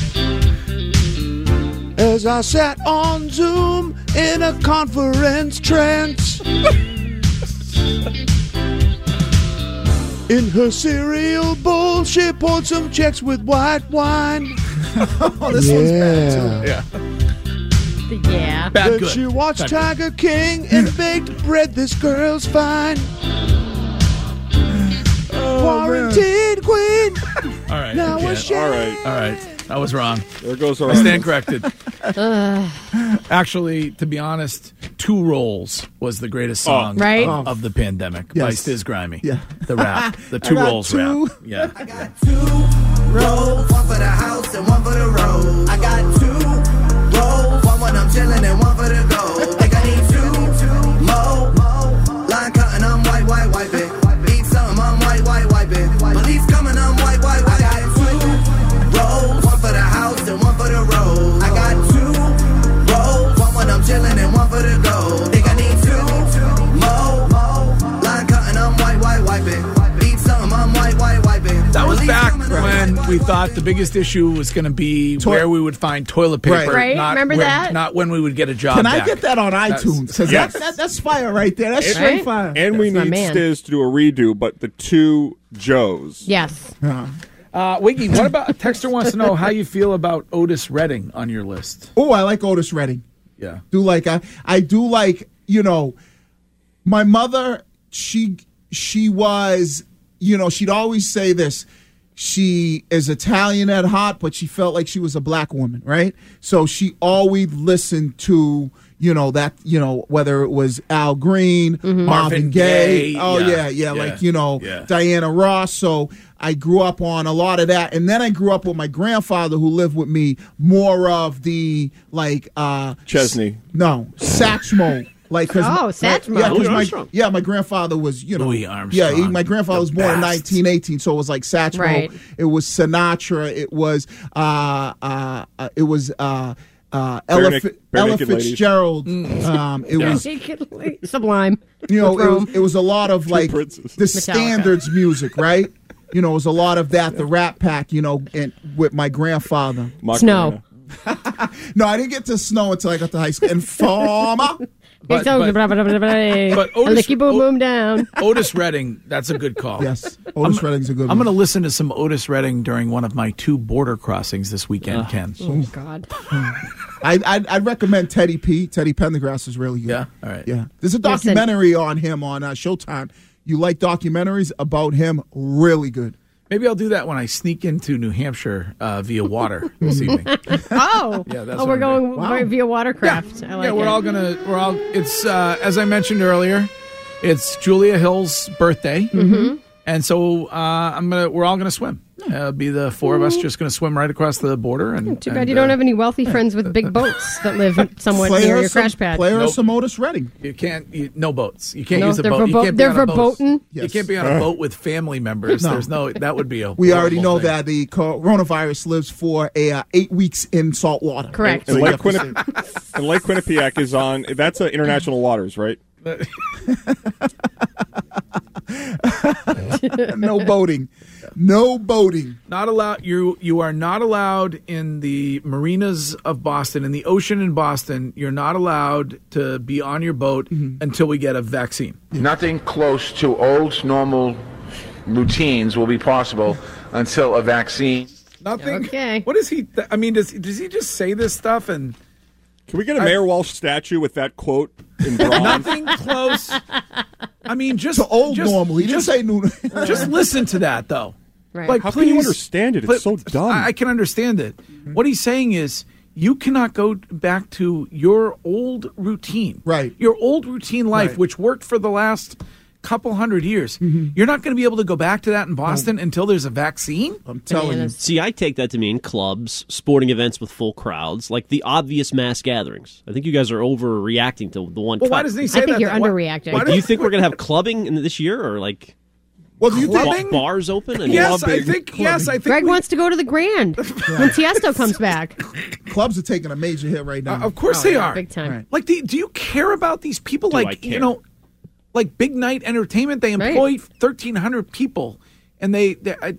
[SPEAKER 6] As I sat on Zoom in a conference trance. In her cereal bowl, she poured some checks with white wine.
[SPEAKER 8] Oh, this one's bad too.
[SPEAKER 7] Yeah.
[SPEAKER 9] Yeah.
[SPEAKER 7] Bad
[SPEAKER 6] Then
[SPEAKER 7] good.
[SPEAKER 6] she watched
[SPEAKER 7] Bad
[SPEAKER 6] Tiger King and baked bread. This girl's fine. Quarantine queen.
[SPEAKER 7] All right.
[SPEAKER 6] Now
[SPEAKER 7] okay.
[SPEAKER 6] we're sharing.
[SPEAKER 10] All right.
[SPEAKER 7] That was wrong.
[SPEAKER 10] There goes our
[SPEAKER 7] I stand corrected. Actually, to be honest, Two Rolls was the greatest song
[SPEAKER 9] Right?
[SPEAKER 7] of the pandemic by
[SPEAKER 8] Yes.
[SPEAKER 7] Stiz Grimy.
[SPEAKER 8] Yeah.
[SPEAKER 7] The rap. The Two
[SPEAKER 8] got
[SPEAKER 7] Rolls
[SPEAKER 8] two.
[SPEAKER 7] rap. Yeah.
[SPEAKER 6] I got 2 rolls, one for the house and one for the road. I got 2 rolls, one when I'm chilling and one for the go. Think I need 2 more. Line cutting, I'm white, baby. Eat something, I'm white, baby. Police coming, I'm white, baby. I got 2 rolls, one for the house and one for the road. I got 2 rolls, one when I'm chilling and one for the go. Think I need 2 more. Line cutting, I'm white, baby. Eat something, I'm white, baby.
[SPEAKER 7] That was
[SPEAKER 6] Police
[SPEAKER 7] back
[SPEAKER 6] coming, I'm
[SPEAKER 7] when
[SPEAKER 6] white,
[SPEAKER 7] we thought the biggest issue was going to be where we would find toilet paper.
[SPEAKER 9] Right.
[SPEAKER 7] Not
[SPEAKER 9] Remember
[SPEAKER 7] when,
[SPEAKER 9] that?
[SPEAKER 7] Not when we would get a job
[SPEAKER 8] Can
[SPEAKER 7] back.
[SPEAKER 8] I get that on iTunes? 'Cause
[SPEAKER 10] Yes.
[SPEAKER 8] that's fire right there. That's straight
[SPEAKER 9] Right?
[SPEAKER 8] fire.
[SPEAKER 10] And we
[SPEAKER 9] That's my
[SPEAKER 10] need
[SPEAKER 9] man.
[SPEAKER 10] Stiz to do a redo, but the 2 Joes.
[SPEAKER 9] Yes.
[SPEAKER 7] Wiggy, what about a texter wants to know how you feel about Otis Redding on your list?
[SPEAKER 8] Oh, I like Otis Redding.
[SPEAKER 7] Yeah.
[SPEAKER 8] I do like, my mother, she was, she'd always say this. She is Italian at heart, but she felt like she was a black woman, right? So she always listened to, whether it was Al Green, Marvin Gaye. Oh, yeah. Like, Diana Ross. So I grew up on a lot of that. And then I grew up with my grandfather who lived with me, more of the,
[SPEAKER 10] Chesney.
[SPEAKER 8] No, Satchmo.
[SPEAKER 9] Satchmo.
[SPEAKER 8] My grandfather was,
[SPEAKER 7] Louis Armstrong.
[SPEAKER 8] Yeah, my grandfather was born in
[SPEAKER 7] best.
[SPEAKER 8] 1918, so it was like Satchmo.
[SPEAKER 9] Right.
[SPEAKER 8] It was Sinatra. It was Ella Fitzgerald. It was
[SPEAKER 9] Sublime.
[SPEAKER 8] It was a lot of like the standards music, right? It was a lot of that. The Rat Pack, and with my grandfather.
[SPEAKER 9] Snow.
[SPEAKER 8] No, I didn't get to Snow until I got to high school. Informer.
[SPEAKER 9] But Otis, boom boom down.
[SPEAKER 7] Otis Redding, that's a good call.
[SPEAKER 8] Yes, Otis Redding's a good one.
[SPEAKER 7] I'm going to listen to some Otis Redding during one of my 2 border crossings this weekend, Ken.
[SPEAKER 9] Oh, God.
[SPEAKER 8] I'd recommend Teddy P. Teddy Pendergrass is really good.
[SPEAKER 7] Yeah? All right.
[SPEAKER 8] Yeah. There's a documentary on him on Showtime. You like documentaries about him? Really good.
[SPEAKER 7] Maybe I'll do that when I sneak into New Hampshire via water this evening.
[SPEAKER 9] We're going via watercraft.
[SPEAKER 7] Yeah, I like it's as I mentioned earlier, it's Julia Hill's birthday.
[SPEAKER 9] Mm-hmm.
[SPEAKER 7] And so we're all gonna swim. It'll be the 4 of us just gonna swim right across the border. And
[SPEAKER 9] too bad you don't have any wealthy friends with big boats that live somewhat near your crash pad.
[SPEAKER 8] Play some Otis Redding.
[SPEAKER 7] You can't. No boats. You can't use a boat.
[SPEAKER 9] They're verboten.
[SPEAKER 7] You can't be on a boat with family members.
[SPEAKER 8] No.
[SPEAKER 7] That would be a.
[SPEAKER 8] We already know that the coronavirus lives for 8 weeks in salt water.
[SPEAKER 9] Correct.
[SPEAKER 10] And Lake Quinnipiac is on. That's international waters, right?
[SPEAKER 8] No boating. No boating.
[SPEAKER 7] Not allowed. You are not allowed in the marinas of Boston, in the ocean in Boston. You're not allowed to be on your boat until we get a vaccine.
[SPEAKER 21] Nothing close to old normal routines will be possible until a vaccine.
[SPEAKER 7] Nothing.
[SPEAKER 9] Okay.
[SPEAKER 7] What is he? I mean, does he just say this stuff and?
[SPEAKER 10] Can we get a Mayor Walsh statue with that quote in bronze?
[SPEAKER 7] Nothing close. I mean, just
[SPEAKER 8] to old normal. He didn't say new.
[SPEAKER 7] Just listen to that, though.
[SPEAKER 9] Right.
[SPEAKER 7] Like,
[SPEAKER 10] how can you understand it? It's so dumb.
[SPEAKER 7] I can understand it. What he's saying is, you cannot go back to your old routine.
[SPEAKER 8] Right.
[SPEAKER 7] Your old routine life, which worked for the last couple hundred years. You're not going to be able to go back to that in Boston until there's a vaccine?
[SPEAKER 8] I'm telling you.
[SPEAKER 5] See, I take that to mean clubs, sporting events with full crowds, like the obvious mass gatherings. I think you guys are overreacting to the one.
[SPEAKER 7] Well, why doesn't he say that?
[SPEAKER 9] I think you're underreacting.
[SPEAKER 5] Like, do you think we're going to have clubbing in this year, or like?
[SPEAKER 8] Well, do you think
[SPEAKER 5] bars open? And
[SPEAKER 7] Yes, I think.
[SPEAKER 9] Greg wants to go to the Grand when Tiesto comes back.
[SPEAKER 8] Clubs are taking a major hit right now.
[SPEAKER 7] Of course they are.
[SPEAKER 9] Big time.
[SPEAKER 8] Right.
[SPEAKER 7] Like, do you care about these people?
[SPEAKER 5] Do I
[SPEAKER 7] like,
[SPEAKER 5] care?
[SPEAKER 7] Like Big Night Entertainment, they employ 1,300 people, and they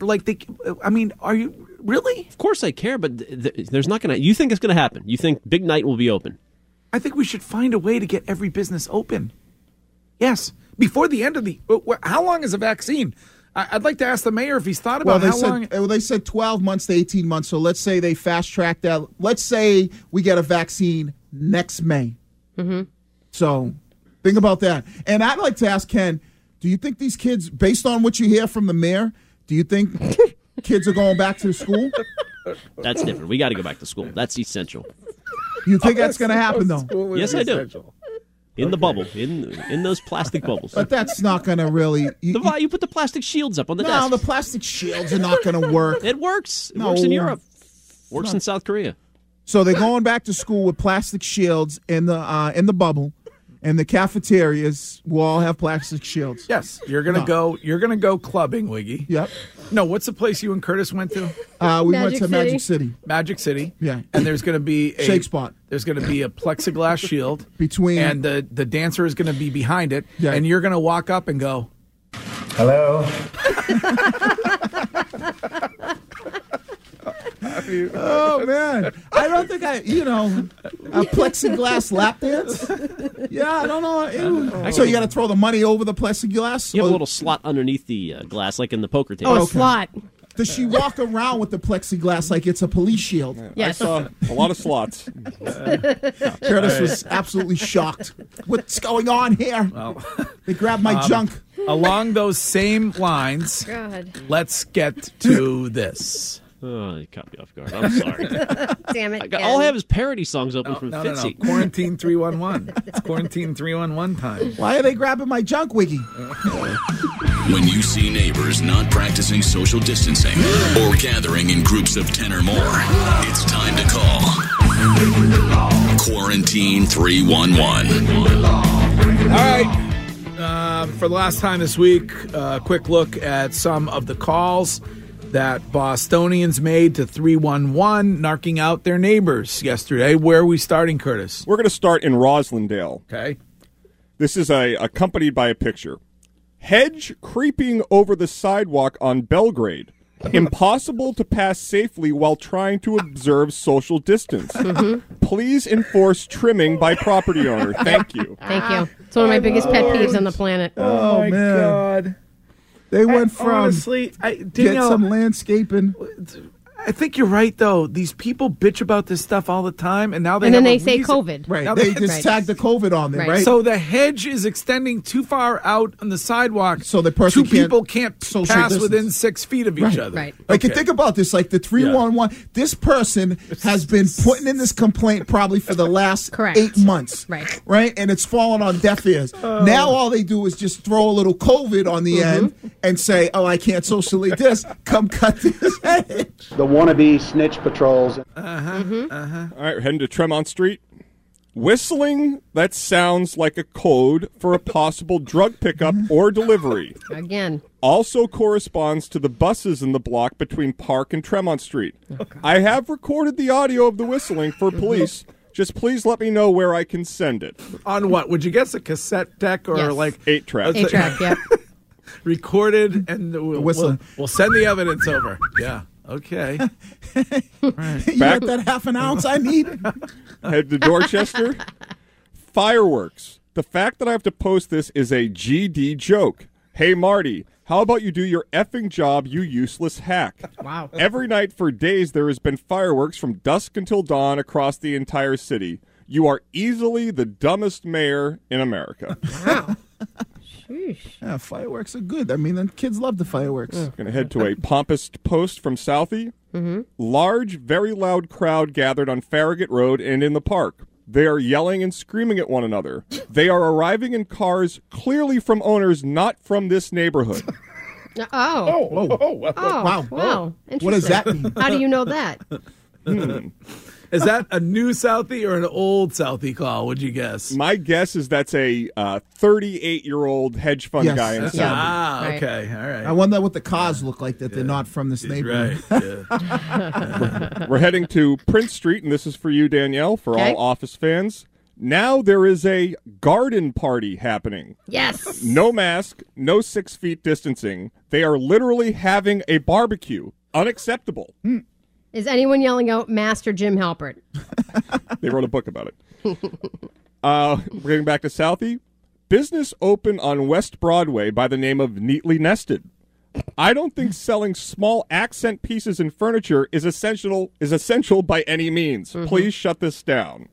[SPEAKER 7] I mean, are you really?
[SPEAKER 5] Of course I care, but there's not going to. You think it's going to happen? You think Big Night will be open?
[SPEAKER 7] I think we should find a way to get every business open. Yes, before the end of the. How long is a vaccine? I'd like to ask the mayor if he's thought about long.
[SPEAKER 8] Well, they said 12 months to 18 months. So let's say they fast track that. Let's say we get a vaccine next May.
[SPEAKER 9] Mm-hmm.
[SPEAKER 8] So think about that. And I'd like to ask Ken, do you think these kids, based on what you hear from the mayor, do you think kids are going back to school?
[SPEAKER 5] That's different. We got to go back to school. That's essential.
[SPEAKER 8] You think that's going to happen, though?
[SPEAKER 5] Yes, I do. In the bubble, in those plastic bubbles.
[SPEAKER 8] But that's not going to really.
[SPEAKER 5] You put the plastic shields up on the desk.
[SPEAKER 8] No, the plastic shields are not going to work.
[SPEAKER 5] It works. It works in Europe. Works in South Korea.
[SPEAKER 8] So they're going back to school with plastic shields in the bubble, and the cafeterias will all have plastic shields.
[SPEAKER 7] Yes, you're gonna go. You're gonna go clubbing, Wiggy.
[SPEAKER 8] Yep.
[SPEAKER 7] No, what's the place you and Curtis went to?
[SPEAKER 8] We went to Magic City.
[SPEAKER 7] Magic City.
[SPEAKER 8] Yeah.
[SPEAKER 7] And there's going to be a
[SPEAKER 8] Shake Spot.
[SPEAKER 7] There's going to be a plexiglass shield
[SPEAKER 8] between,
[SPEAKER 7] and the dancer is going to be behind it.
[SPEAKER 8] Yeah.
[SPEAKER 7] And you're going to walk up and go,
[SPEAKER 21] "Hello."
[SPEAKER 8] Oh man, I don't think a plexiglass lap dance. Yeah, I don't know. So you got to throw the money over the plexiglass.
[SPEAKER 5] You have a little slot underneath the glass, like in the poker table.
[SPEAKER 9] Oh, a slot.
[SPEAKER 8] Does she walk around with the plexiglass like it's a police shield?
[SPEAKER 9] Yes.
[SPEAKER 10] I saw a lot of slots.
[SPEAKER 8] Curtis was absolutely shocked. What's going on here?
[SPEAKER 7] Well,
[SPEAKER 8] they grabbed my junk.
[SPEAKER 7] Along those same lines, let's get to this.
[SPEAKER 5] Oh, you caught me off guard. I'm sorry.
[SPEAKER 9] Damn it.
[SPEAKER 5] All I have is parody songs open from Fitzy.
[SPEAKER 7] No. Quarantine 311. It's Quarantine 311 time.
[SPEAKER 8] Why are they grabbing my junk, Wiggy?
[SPEAKER 4] When you see neighbors not practicing social distancing or gathering in groups of 10 or more, it's time to call Quarantine 311.
[SPEAKER 7] All right. For the last time this week, quick look at some of the calls. that Bostonians made to 311, narking out their neighbors yesterday. Where are we starting, Curtis?
[SPEAKER 10] We're going to start in Roslindale.
[SPEAKER 7] Okay.
[SPEAKER 10] This is accompanied by a picture. Hedge creeping over the sidewalk on Belgrade. Impossible to pass safely while trying to observe social distance. Please enforce trimming by property owner. Thank you.
[SPEAKER 9] Thank you. It's one of my biggest pet peeves on the planet.
[SPEAKER 7] Oh my God.
[SPEAKER 8] They went from
[SPEAKER 7] honestly,
[SPEAKER 8] get some landscaping.
[SPEAKER 7] I think you're right, though. These people bitch about this stuff all the time, and now they
[SPEAKER 9] And then
[SPEAKER 7] have
[SPEAKER 9] they
[SPEAKER 7] a
[SPEAKER 9] say
[SPEAKER 7] reason.
[SPEAKER 9] COVID.
[SPEAKER 8] Right.
[SPEAKER 7] Now
[SPEAKER 8] They just tagged the COVID on there, right?
[SPEAKER 7] So the hedge is extending too far out on the sidewalk,
[SPEAKER 8] so the person
[SPEAKER 7] two people can't
[SPEAKER 8] social
[SPEAKER 7] pass
[SPEAKER 8] distance.
[SPEAKER 7] within 6 feet of each other.
[SPEAKER 9] Right.
[SPEAKER 8] Like, think about this, like the 311. This person has been putting in this complaint probably for the last 8 months.
[SPEAKER 9] Right.
[SPEAKER 8] And it's fallen on deaf ears. Now all they do is just throw a little COVID on the end and say, oh, I can't socially this. Come cut this hedge.
[SPEAKER 1] The wannabe snitch patrols.
[SPEAKER 10] All right, we're heading to Tremont Street. Whistling that sounds like a code for a possible drug pickup or delivery.
[SPEAKER 9] Again.
[SPEAKER 10] Also corresponds to the buses in the block between Park and Tremont Street. I have recorded the audio of the whistling for police. Just please let me know where I can send it.
[SPEAKER 7] On what? Would you guess a cassette deck or
[SPEAKER 9] Yes.
[SPEAKER 7] like
[SPEAKER 10] 8-track?
[SPEAKER 9] 8-track, yeah.
[SPEAKER 7] Recorded, and we'll send the evidence over. Yeah. Okay.
[SPEAKER 8] You got that half an ounce I need?
[SPEAKER 10] Head to Dorchester. Fireworks. The fact that I have to post this is a GD joke. Hey, Marty, how about you do your effing job, you useless hack?
[SPEAKER 9] Wow.
[SPEAKER 10] Every night for days there has been fireworks from dusk until dawn across the entire city. You are easily the dumbest mayor in America.
[SPEAKER 9] Wow.
[SPEAKER 8] Yeah, fireworks are good. I mean, the kids love the fireworks.
[SPEAKER 10] Going to head to a pompous post from Southie. Large, very loud crowd gathered on Farragut Road and in the park. They are yelling and screaming at one another. They are arriving in cars clearly from owners not from this neighborhood.
[SPEAKER 9] Oh.
[SPEAKER 8] Wow.
[SPEAKER 9] Wow.
[SPEAKER 8] What does that mean?
[SPEAKER 9] How do you know that?
[SPEAKER 7] Is that a new Southie or an old Southie call? Would you guess?
[SPEAKER 10] My guess is that's a 38-year-old hedge fund guy in Southie.
[SPEAKER 7] Ah, okay. All right.
[SPEAKER 8] I wonder what the cars look like that they're not from this neighborhood.
[SPEAKER 7] Right.
[SPEAKER 10] We're heading to Prince Street, and this is for you, Danielle, for all Office fans. Now there is a garden party happening.
[SPEAKER 9] Yes.
[SPEAKER 10] No mask, no 6 feet distancing. They are literally having a barbecue. Unacceptable.
[SPEAKER 9] Is anyone yelling out Master Jim Halpert?
[SPEAKER 10] They wrote a book about it. We're getting back to Southie. Business open on West Broadway by the name of Neatly Nested. I don't think selling small accent pieces and furniture is essential by any means. Please shut this down.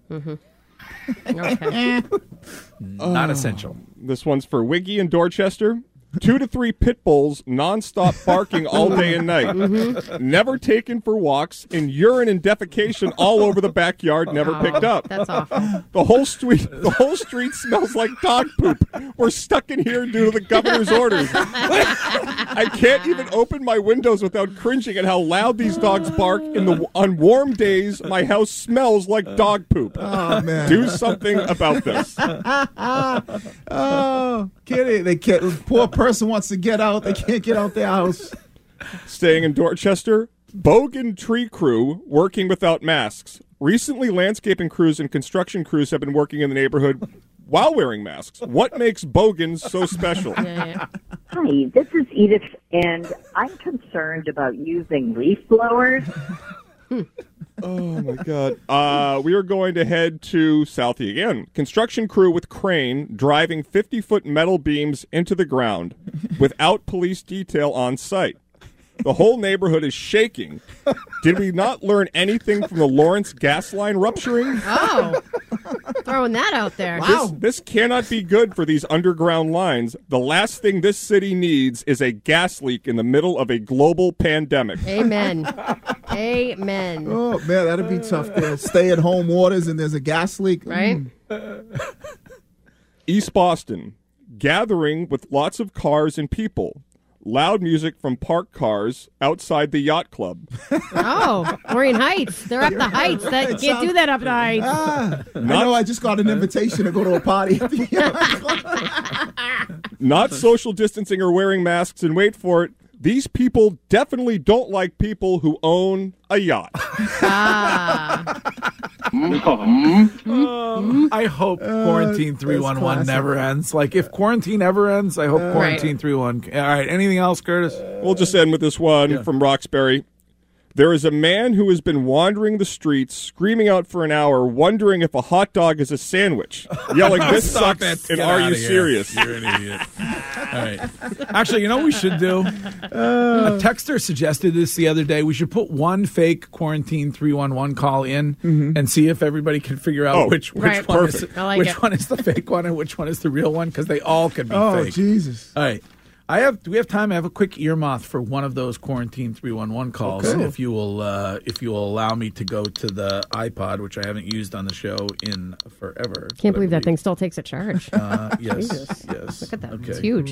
[SPEAKER 9] Okay.
[SPEAKER 7] Not essential.
[SPEAKER 10] This one's for Wiggy in Dorchester. 2 to 3 pit bulls nonstop barking all day and night. Never taken for walks, and urine and defecation all over the backyard, never picked up.
[SPEAKER 9] That's awful.
[SPEAKER 10] The whole street smells like dog poop. We're stuck in here due to the governor's orders. I can't even open my windows without cringing at how loud these dogs bark. On warm days, my house smells like dog poop.
[SPEAKER 8] Oh, man.
[SPEAKER 10] Do something about this.
[SPEAKER 8] Oh, they can't. Poor person wants to get out. They can't get out their house.
[SPEAKER 10] Staying in Dorchester, Bogan Tree Crew working without masks. Recently, landscaping crews and construction crews have been working in the neighborhood while wearing masks. What makes Bogans so special?
[SPEAKER 22] Hi, this is Edith, and I'm concerned about using leaf blowers.
[SPEAKER 10] Oh, my God. We are going to head to Southie again. Construction crew with crane driving 50-foot metal beams into the ground without police detail on site. The whole neighborhood is shaking. Did we not learn anything from the Lawrence gas line rupturing?
[SPEAKER 9] Oh, throwing that out there.
[SPEAKER 10] Wow. This cannot be good for these underground lines. The last thing this city needs is a gas leak in the middle of a global pandemic.
[SPEAKER 9] Amen. Amen.
[SPEAKER 8] Oh, man, that'd be tough there. Stay-at-home orders and there's a gas leak.
[SPEAKER 9] Right?
[SPEAKER 10] East Boston. Gathering with lots of cars and people. Loud music from parked cars outside the yacht club.
[SPEAKER 9] Oh, Orion Heights. They're up the Heights. You can't do that up the Heights.
[SPEAKER 8] I know. I just got an invitation to go to a party at the yacht club.
[SPEAKER 10] Not social distancing or wearing masks, and wait for it, These people definitely don't like people who own a yacht.
[SPEAKER 7] I hope Quarantine 311 never ends. Like, if quarantine ever ends, I hope Quarantine 311. All right, anything else, Curtis?
[SPEAKER 10] We'll just end with this one from Roxbury. There is a man who has been wandering the streets, screaming out for an hour, wondering if a hot dog is a sandwich, yelling, "This
[SPEAKER 7] Stop
[SPEAKER 10] sucks,"
[SPEAKER 7] it.
[SPEAKER 10] and
[SPEAKER 7] Get
[SPEAKER 10] "Are
[SPEAKER 7] outta
[SPEAKER 10] you
[SPEAKER 7] here.
[SPEAKER 10] serious?"
[SPEAKER 7] You're an idiot. All right. Actually, you know what we should do? A texter suggested this the other day. We should put one fake Quarantine 311 call in and see if everybody can figure out which one is one is the fake one and which one is the real one, because they all could be fake.
[SPEAKER 8] Oh, Jesus.
[SPEAKER 7] All right. Do we have time? I have a quick earmuff for one of those Quarantine 311 calls.
[SPEAKER 8] Okay.
[SPEAKER 7] If you will allow me to go to the iPod, which I haven't used on the show in forever.
[SPEAKER 9] Can't believe that thing still takes a charge.
[SPEAKER 7] Yes,
[SPEAKER 9] Jesus.
[SPEAKER 7] yes.
[SPEAKER 9] Look at that.
[SPEAKER 7] Okay.
[SPEAKER 9] It's huge.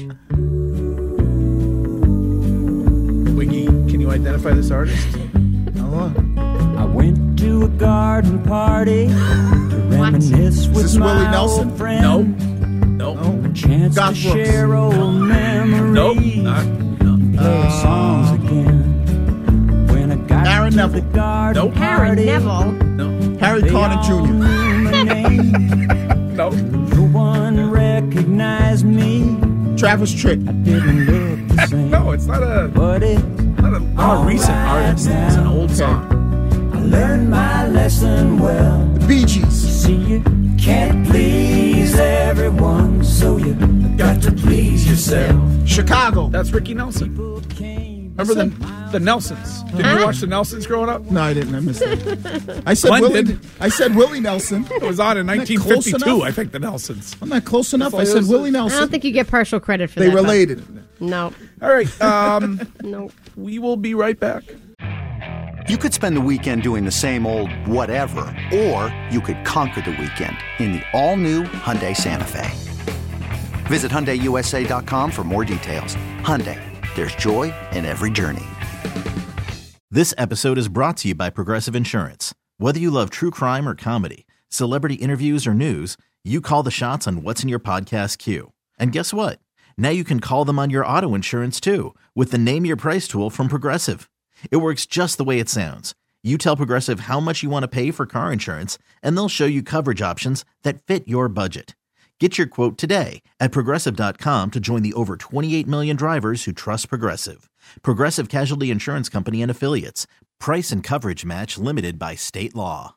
[SPEAKER 7] Wiggy, can you identify this artist?
[SPEAKER 8] Hello.
[SPEAKER 6] I went to a garden party to reminisce with
[SPEAKER 8] this
[SPEAKER 6] my
[SPEAKER 8] Willie Nelson?
[SPEAKER 6] old friend.
[SPEAKER 7] No.
[SPEAKER 6] A chance
[SPEAKER 8] Garth
[SPEAKER 6] to
[SPEAKER 8] Brooks.
[SPEAKER 6] share old memories.
[SPEAKER 7] Nope.
[SPEAKER 6] Play songs again. When I got
[SPEAKER 8] Aaron
[SPEAKER 6] to
[SPEAKER 8] Neville.
[SPEAKER 6] the garden
[SPEAKER 8] Nope.
[SPEAKER 9] Aaron
[SPEAKER 6] party,
[SPEAKER 9] Neville.
[SPEAKER 8] Harry
[SPEAKER 6] they
[SPEAKER 8] Connick
[SPEAKER 6] all
[SPEAKER 8] Jr.
[SPEAKER 6] knew my name.
[SPEAKER 7] No.
[SPEAKER 6] No one recognized me.
[SPEAKER 8] Travis Tritt.
[SPEAKER 6] I didn't look the same.
[SPEAKER 7] No, it's not a recent artist. It's an old song.
[SPEAKER 6] I learned my lesson well.
[SPEAKER 8] The Bee Gees.
[SPEAKER 6] See, you can't please everyone, so you got to please yourself.
[SPEAKER 8] Chicago.
[SPEAKER 7] That's Ricky Nelson. Remember the Nelsons? Did you watch the Nelsons growing up?
[SPEAKER 8] No, I didn't. I missed it. I said
[SPEAKER 7] Glenn
[SPEAKER 8] Willie.
[SPEAKER 7] did.
[SPEAKER 8] I said Willie Nelson.
[SPEAKER 7] It was on in
[SPEAKER 8] Isn't that close
[SPEAKER 7] 1952,
[SPEAKER 8] enough?
[SPEAKER 7] I think, the Nelsons.
[SPEAKER 8] I'm not close enough. I
[SPEAKER 7] That's all
[SPEAKER 8] said
[SPEAKER 7] it
[SPEAKER 8] Willie
[SPEAKER 7] is.
[SPEAKER 9] I
[SPEAKER 8] Nelson.
[SPEAKER 9] don't think you get partial credit for
[SPEAKER 8] They
[SPEAKER 9] that. Bob.
[SPEAKER 8] related.
[SPEAKER 9] No.
[SPEAKER 7] All right.
[SPEAKER 9] No.
[SPEAKER 7] We will be right back.
[SPEAKER 2] You could spend the weekend doing the same old whatever, or you could conquer the weekend in the all-new Hyundai Santa Fe. Visit HyundaiUSA.com for more details. Hyundai, there's joy in every journey.
[SPEAKER 3] This episode is brought to you by Progressive Insurance. Whether you love true crime or comedy, celebrity interviews or news, you call the shots on what's in your podcast queue. And guess what? Now you can call them on your auto insurance too, with the Name Your Price tool from Progressive. It works just the way it sounds. You tell Progressive how much you want to pay for car insurance, and they'll show you coverage options that fit your budget. Get your quote today at Progressive.com to join the over 28 million drivers who trust Progressive. Progressive Casualty Insurance Company and Affiliates. Price and coverage match limited by state law.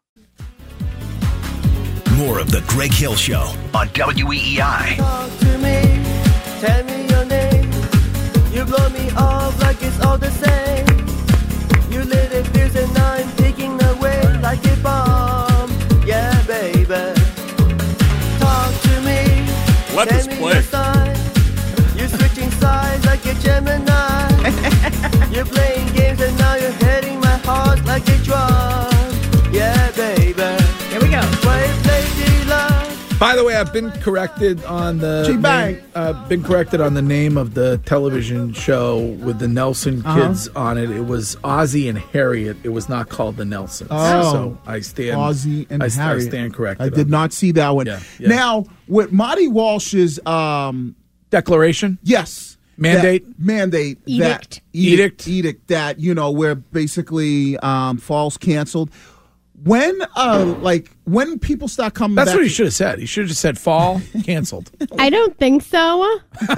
[SPEAKER 4] More of The Greg Hill Show on WEEI.
[SPEAKER 6] Talk to me, tell me your name. You blow me off like it's all the same. You lit it fierce and I'm taking away like a bomb. Yeah, baby. Talk to me.
[SPEAKER 10] Let
[SPEAKER 6] tell
[SPEAKER 10] this
[SPEAKER 6] me
[SPEAKER 10] play.
[SPEAKER 6] your sign. You're switching sides like a Gemini. You're playing games and now you're hitting my heart like a drum. Yeah, baby.
[SPEAKER 9] Here we go.
[SPEAKER 6] Play love.
[SPEAKER 7] By the way, I've been corrected on the name of the television show with the Nelson kids on it. It was Ozzie and Harriet. It was not called the Nelsons.
[SPEAKER 8] Oh.
[SPEAKER 7] So I stand
[SPEAKER 8] Ozzie and Harriet.
[SPEAKER 7] I stand corrected.
[SPEAKER 8] I did not see that one.
[SPEAKER 7] Yeah.
[SPEAKER 8] Now, with Marty Walsh's
[SPEAKER 7] declaration,
[SPEAKER 8] yes,
[SPEAKER 7] mandate,
[SPEAKER 8] edict that where basically falls canceled. When people start coming
[SPEAKER 7] that's
[SPEAKER 8] back,
[SPEAKER 7] what he should have said. He should have just said fall canceled.
[SPEAKER 9] I don't think so.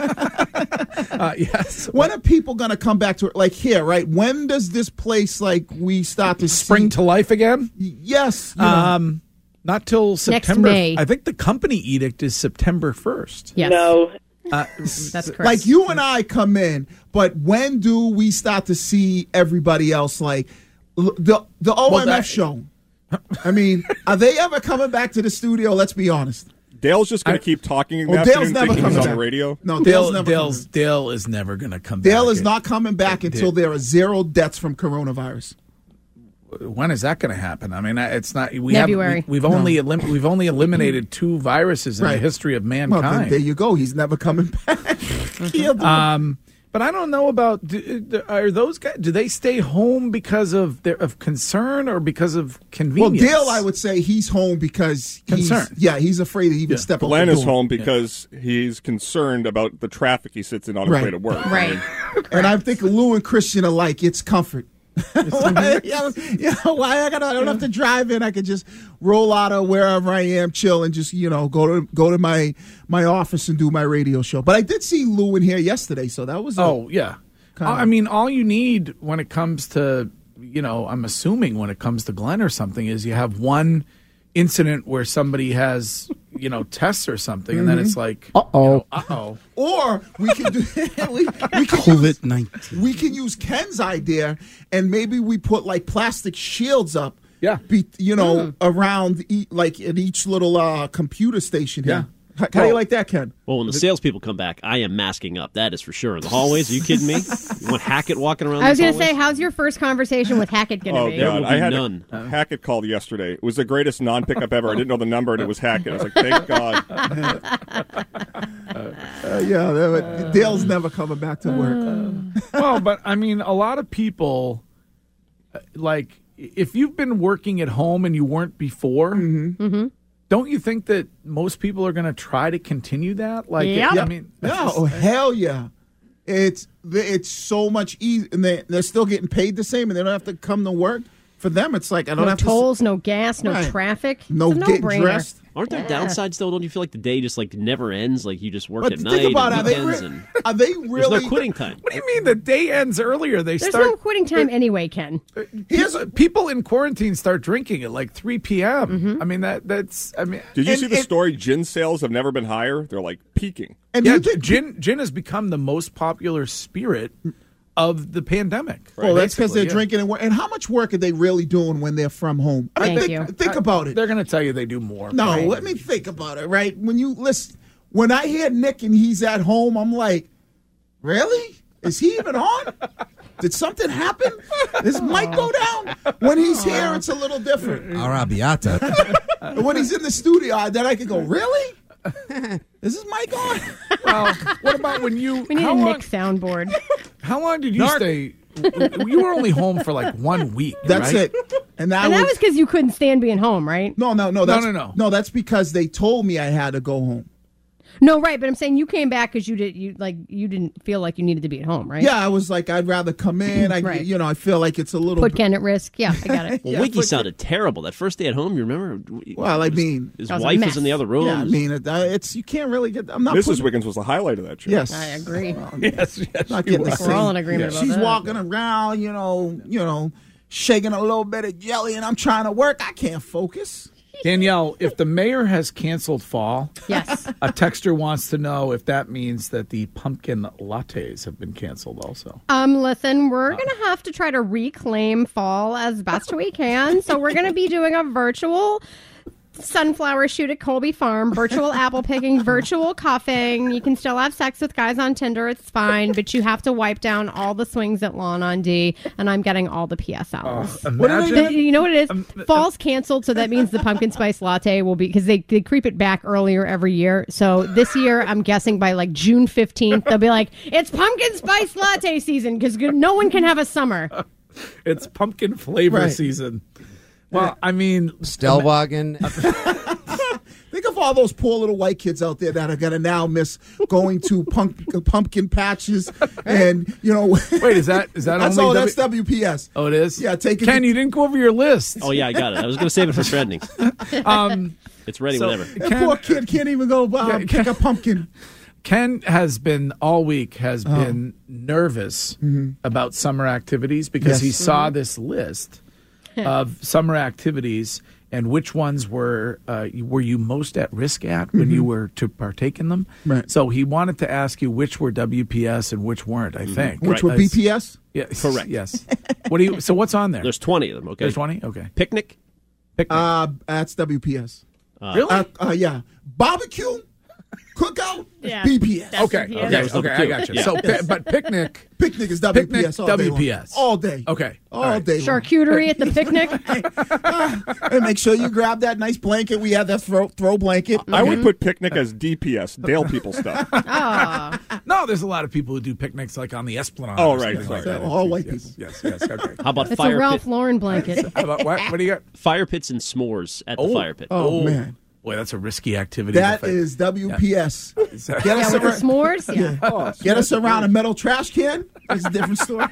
[SPEAKER 7] Yes.
[SPEAKER 8] When are people going to come back to it? Like here, right? When does this place we start to
[SPEAKER 7] spring to life again?
[SPEAKER 8] Yes.
[SPEAKER 7] Not till September.
[SPEAKER 9] May.
[SPEAKER 7] I think the company edict is September 1st.
[SPEAKER 9] Yes.
[SPEAKER 23] No.
[SPEAKER 9] That's correct.
[SPEAKER 8] Like you and I come in, but when do we start to see everybody else? Like the OMF show. I mean, are they ever coming back to the studio? Let's be honest.
[SPEAKER 10] Dale's just going to keep talking in the
[SPEAKER 8] Dale's
[SPEAKER 10] afternoon
[SPEAKER 8] never
[SPEAKER 10] thinking he's
[SPEAKER 8] coming
[SPEAKER 10] on the
[SPEAKER 8] back.
[SPEAKER 10] radio.
[SPEAKER 8] No,
[SPEAKER 7] Dale is never going to come back.
[SPEAKER 8] Dale is not coming back until there are 0 deaths from coronavirus.
[SPEAKER 7] When is that going to happen? I mean, it's not.
[SPEAKER 9] February.
[SPEAKER 7] We've only eliminated 2 viruses in the history of mankind.
[SPEAKER 8] Well, there you go. He's never coming back.
[SPEAKER 7] But I don't know about, are those guys, do they stay home because of concern or because of convenience?
[SPEAKER 8] Well, Dale, I would say he's home because
[SPEAKER 7] concern.
[SPEAKER 8] He's afraid to even step up.
[SPEAKER 10] Glenn is home because he's concerned about the traffic he sits in on his way to work.
[SPEAKER 9] Right.
[SPEAKER 8] And I think Lou and Christian are like, it's comfort. Why I don't have to drive in. I could just roll out of wherever I am, chill, and just go to my office and do my radio show. But I did see Lou in here yesterday, so that was
[SPEAKER 7] I mean, all you need when it comes to I'm assuming when it comes to Glenn or something is you have one incident where somebody has tests or something, and then it's like
[SPEAKER 8] or we can do
[SPEAKER 11] COVID-19.
[SPEAKER 8] We can use Ken's idea, and maybe we put like plastic shields up.
[SPEAKER 7] Yeah,
[SPEAKER 8] around like at each little computer station here. How do you like that, Ken?
[SPEAKER 5] Well, when the salespeople come back, I am masking up. That is for sure. In the hallways, are you kidding me? You want Hackett walking around?
[SPEAKER 9] I was going to say, how's your first conversation with Hackett going to be?
[SPEAKER 10] God, I had
[SPEAKER 5] none.
[SPEAKER 10] Hackett called yesterday. It was the greatest non-pickup ever. I didn't know the number, and it was Hackett. I was like, thank God.
[SPEAKER 8] Dale's never coming back to work.
[SPEAKER 7] Well, but I mean, a lot of people, like, if you've been working at home and you weren't before, don't you think that most people are going to try to continue that? Like, I mean,
[SPEAKER 8] hell yeah. It's so much easier, and they're still getting paid the same, and they don't have to come to work. For them, it's like I don't
[SPEAKER 9] no
[SPEAKER 8] have
[SPEAKER 9] tolls, no gas, no traffic.
[SPEAKER 8] No
[SPEAKER 9] it's a
[SPEAKER 8] getting
[SPEAKER 9] no-brainer.
[SPEAKER 8] dressed.
[SPEAKER 5] Aren't there downsides, though? Don't you feel like the day just like never ends? Like you just work
[SPEAKER 8] But
[SPEAKER 5] at
[SPEAKER 8] think
[SPEAKER 5] night
[SPEAKER 8] about
[SPEAKER 5] and
[SPEAKER 8] it,
[SPEAKER 5] weekends?
[SPEAKER 8] are they really?
[SPEAKER 5] There's no quitting time.
[SPEAKER 7] What do you mean the day ends earlier?
[SPEAKER 9] There's no quitting time anyway, Ken.
[SPEAKER 7] People in quarantine start drinking at like 3 p.m. I mean, that's. I mean,
[SPEAKER 10] did you see the story? Gin sales have never been higher. They're like peaking.
[SPEAKER 7] And gin has become the most popular spirit of the pandemic.
[SPEAKER 8] Well, that's because they're drinking and how much work are they really doing when they're from home? Think about it.
[SPEAKER 7] They're going to tell you they do more.
[SPEAKER 8] No, let me think about it. Right when you listen, when I hear Nick and he's at home, I'm like, really? Is he even on? Did something happen? Does Mike go down? When he's here, it's a little different.
[SPEAKER 11] Arabiata.
[SPEAKER 8] When he's in the studio, then I can go, really? Is this mic on?
[SPEAKER 7] Well, what about when you...
[SPEAKER 9] We need a Nick soundboard.
[SPEAKER 7] How long did you stay? You were only home for like 1 week.
[SPEAKER 8] That's
[SPEAKER 7] right?
[SPEAKER 8] it. And that
[SPEAKER 9] was because you couldn't stand being home, right?
[SPEAKER 8] No. No, that's because they told me I had to go home.
[SPEAKER 9] No, right, but I'm saying you came back because you didn't feel like you needed to be at home, right?
[SPEAKER 8] Yeah, I was like, I'd rather come in. I feel like it's a little
[SPEAKER 9] put Ken at risk. Yeah, I got it.
[SPEAKER 5] Well, Wiggy sounded terrible that first day at home. You remember?
[SPEAKER 8] Well, I mean,
[SPEAKER 5] his wife was in the other room.
[SPEAKER 8] Yeah, I mean, it's you can't really get. I'm not.
[SPEAKER 10] Mrs. Wiggins was the highlight of that show.
[SPEAKER 8] Yes,
[SPEAKER 9] I agree.
[SPEAKER 7] Yes,
[SPEAKER 8] not getting the
[SPEAKER 9] We're all in agreement about
[SPEAKER 8] She's
[SPEAKER 9] that.
[SPEAKER 8] walking around, shaking a little bit of jelly, and I'm trying to work. I can't focus.
[SPEAKER 7] Danielle, if the mayor has canceled fall,
[SPEAKER 9] yes,
[SPEAKER 7] a texter wants to know if that means that the pumpkin lattes have been canceled also.
[SPEAKER 9] Listen, we're going to have to try to reclaim fall as best we can. So we're going to be doing a virtual sunflower shoot at Colby Farm, virtual apple picking, virtual cuffing. You can still have sex with guys on Tinder. It's fine, but you have to wipe down all the swings at Lawn on D, and I'm getting all the PSLs. You know what it is? Fall's canceled, so that means the pumpkin spice latte will be, because they creep it back earlier every year. So this year, I'm guessing by like June 15th, they'll be like, it's pumpkin spice latte season, because no one can have a summer.
[SPEAKER 7] It's pumpkin flavor season. Well, I mean,
[SPEAKER 11] Stellwagen.
[SPEAKER 8] Think of all those poor little white kids out there that are going to now miss going to pumpkin patches and,
[SPEAKER 7] Wait, is that
[SPEAKER 8] that's
[SPEAKER 7] only
[SPEAKER 8] that's WPS.
[SPEAKER 7] Oh, it is?
[SPEAKER 8] Yeah,
[SPEAKER 7] Ken, you didn't go over your list.
[SPEAKER 5] Oh, yeah, I got it. I was going to save it for trending. It's ready whenever.
[SPEAKER 8] That poor kid can't even go pick a pumpkin.
[SPEAKER 7] Ken has been all week been nervous about summer activities because he saw this list of summer activities and which ones were you most at risk at when you were to partake in them.
[SPEAKER 8] Right.
[SPEAKER 7] So he wanted to ask you which were WPS and which weren't, I think.
[SPEAKER 8] Which were BPS?
[SPEAKER 7] Yeah,
[SPEAKER 5] correct.
[SPEAKER 7] Yes. So what's on there?
[SPEAKER 5] There's 20 of them, okay?
[SPEAKER 7] There's 20? Okay.
[SPEAKER 5] Picnic?
[SPEAKER 8] That's WPS.
[SPEAKER 7] Really?
[SPEAKER 8] Yeah. Barbecue? Cookout,
[SPEAKER 9] Yeah.
[SPEAKER 8] BPS.
[SPEAKER 7] Okay, I got you.
[SPEAKER 5] Yeah.
[SPEAKER 7] So, but picnic
[SPEAKER 8] Picnic is WPS all day long.
[SPEAKER 7] WPS.
[SPEAKER 8] All day.
[SPEAKER 7] Okay.
[SPEAKER 8] All day long.
[SPEAKER 9] Charcuterie at the picnic.
[SPEAKER 8] And make sure you grab that nice blanket. We have that throw blanket.
[SPEAKER 10] I would put picnic as DPS, Dale people stuff.
[SPEAKER 7] No, there's a lot of people who do picnics like on the Esplanade.
[SPEAKER 10] Oh,
[SPEAKER 7] or
[SPEAKER 10] right,
[SPEAKER 7] something like
[SPEAKER 10] sorry.
[SPEAKER 7] that.
[SPEAKER 8] All white people.
[SPEAKER 7] Yes. Okay.
[SPEAKER 5] How about
[SPEAKER 9] It's
[SPEAKER 5] fire
[SPEAKER 9] a Ralph
[SPEAKER 5] pit?
[SPEAKER 9] Lauren blanket.
[SPEAKER 7] How about what do you got?
[SPEAKER 5] Fire pits and s'mores at the fire pit.
[SPEAKER 8] Oh, man.
[SPEAKER 7] Boy, that's a risky activity.
[SPEAKER 8] That is WPS. Get
[SPEAKER 9] Yeah,
[SPEAKER 8] us
[SPEAKER 9] with the
[SPEAKER 8] around,
[SPEAKER 9] s'mores. Yeah.
[SPEAKER 8] get us around a metal trash can. That's a different story.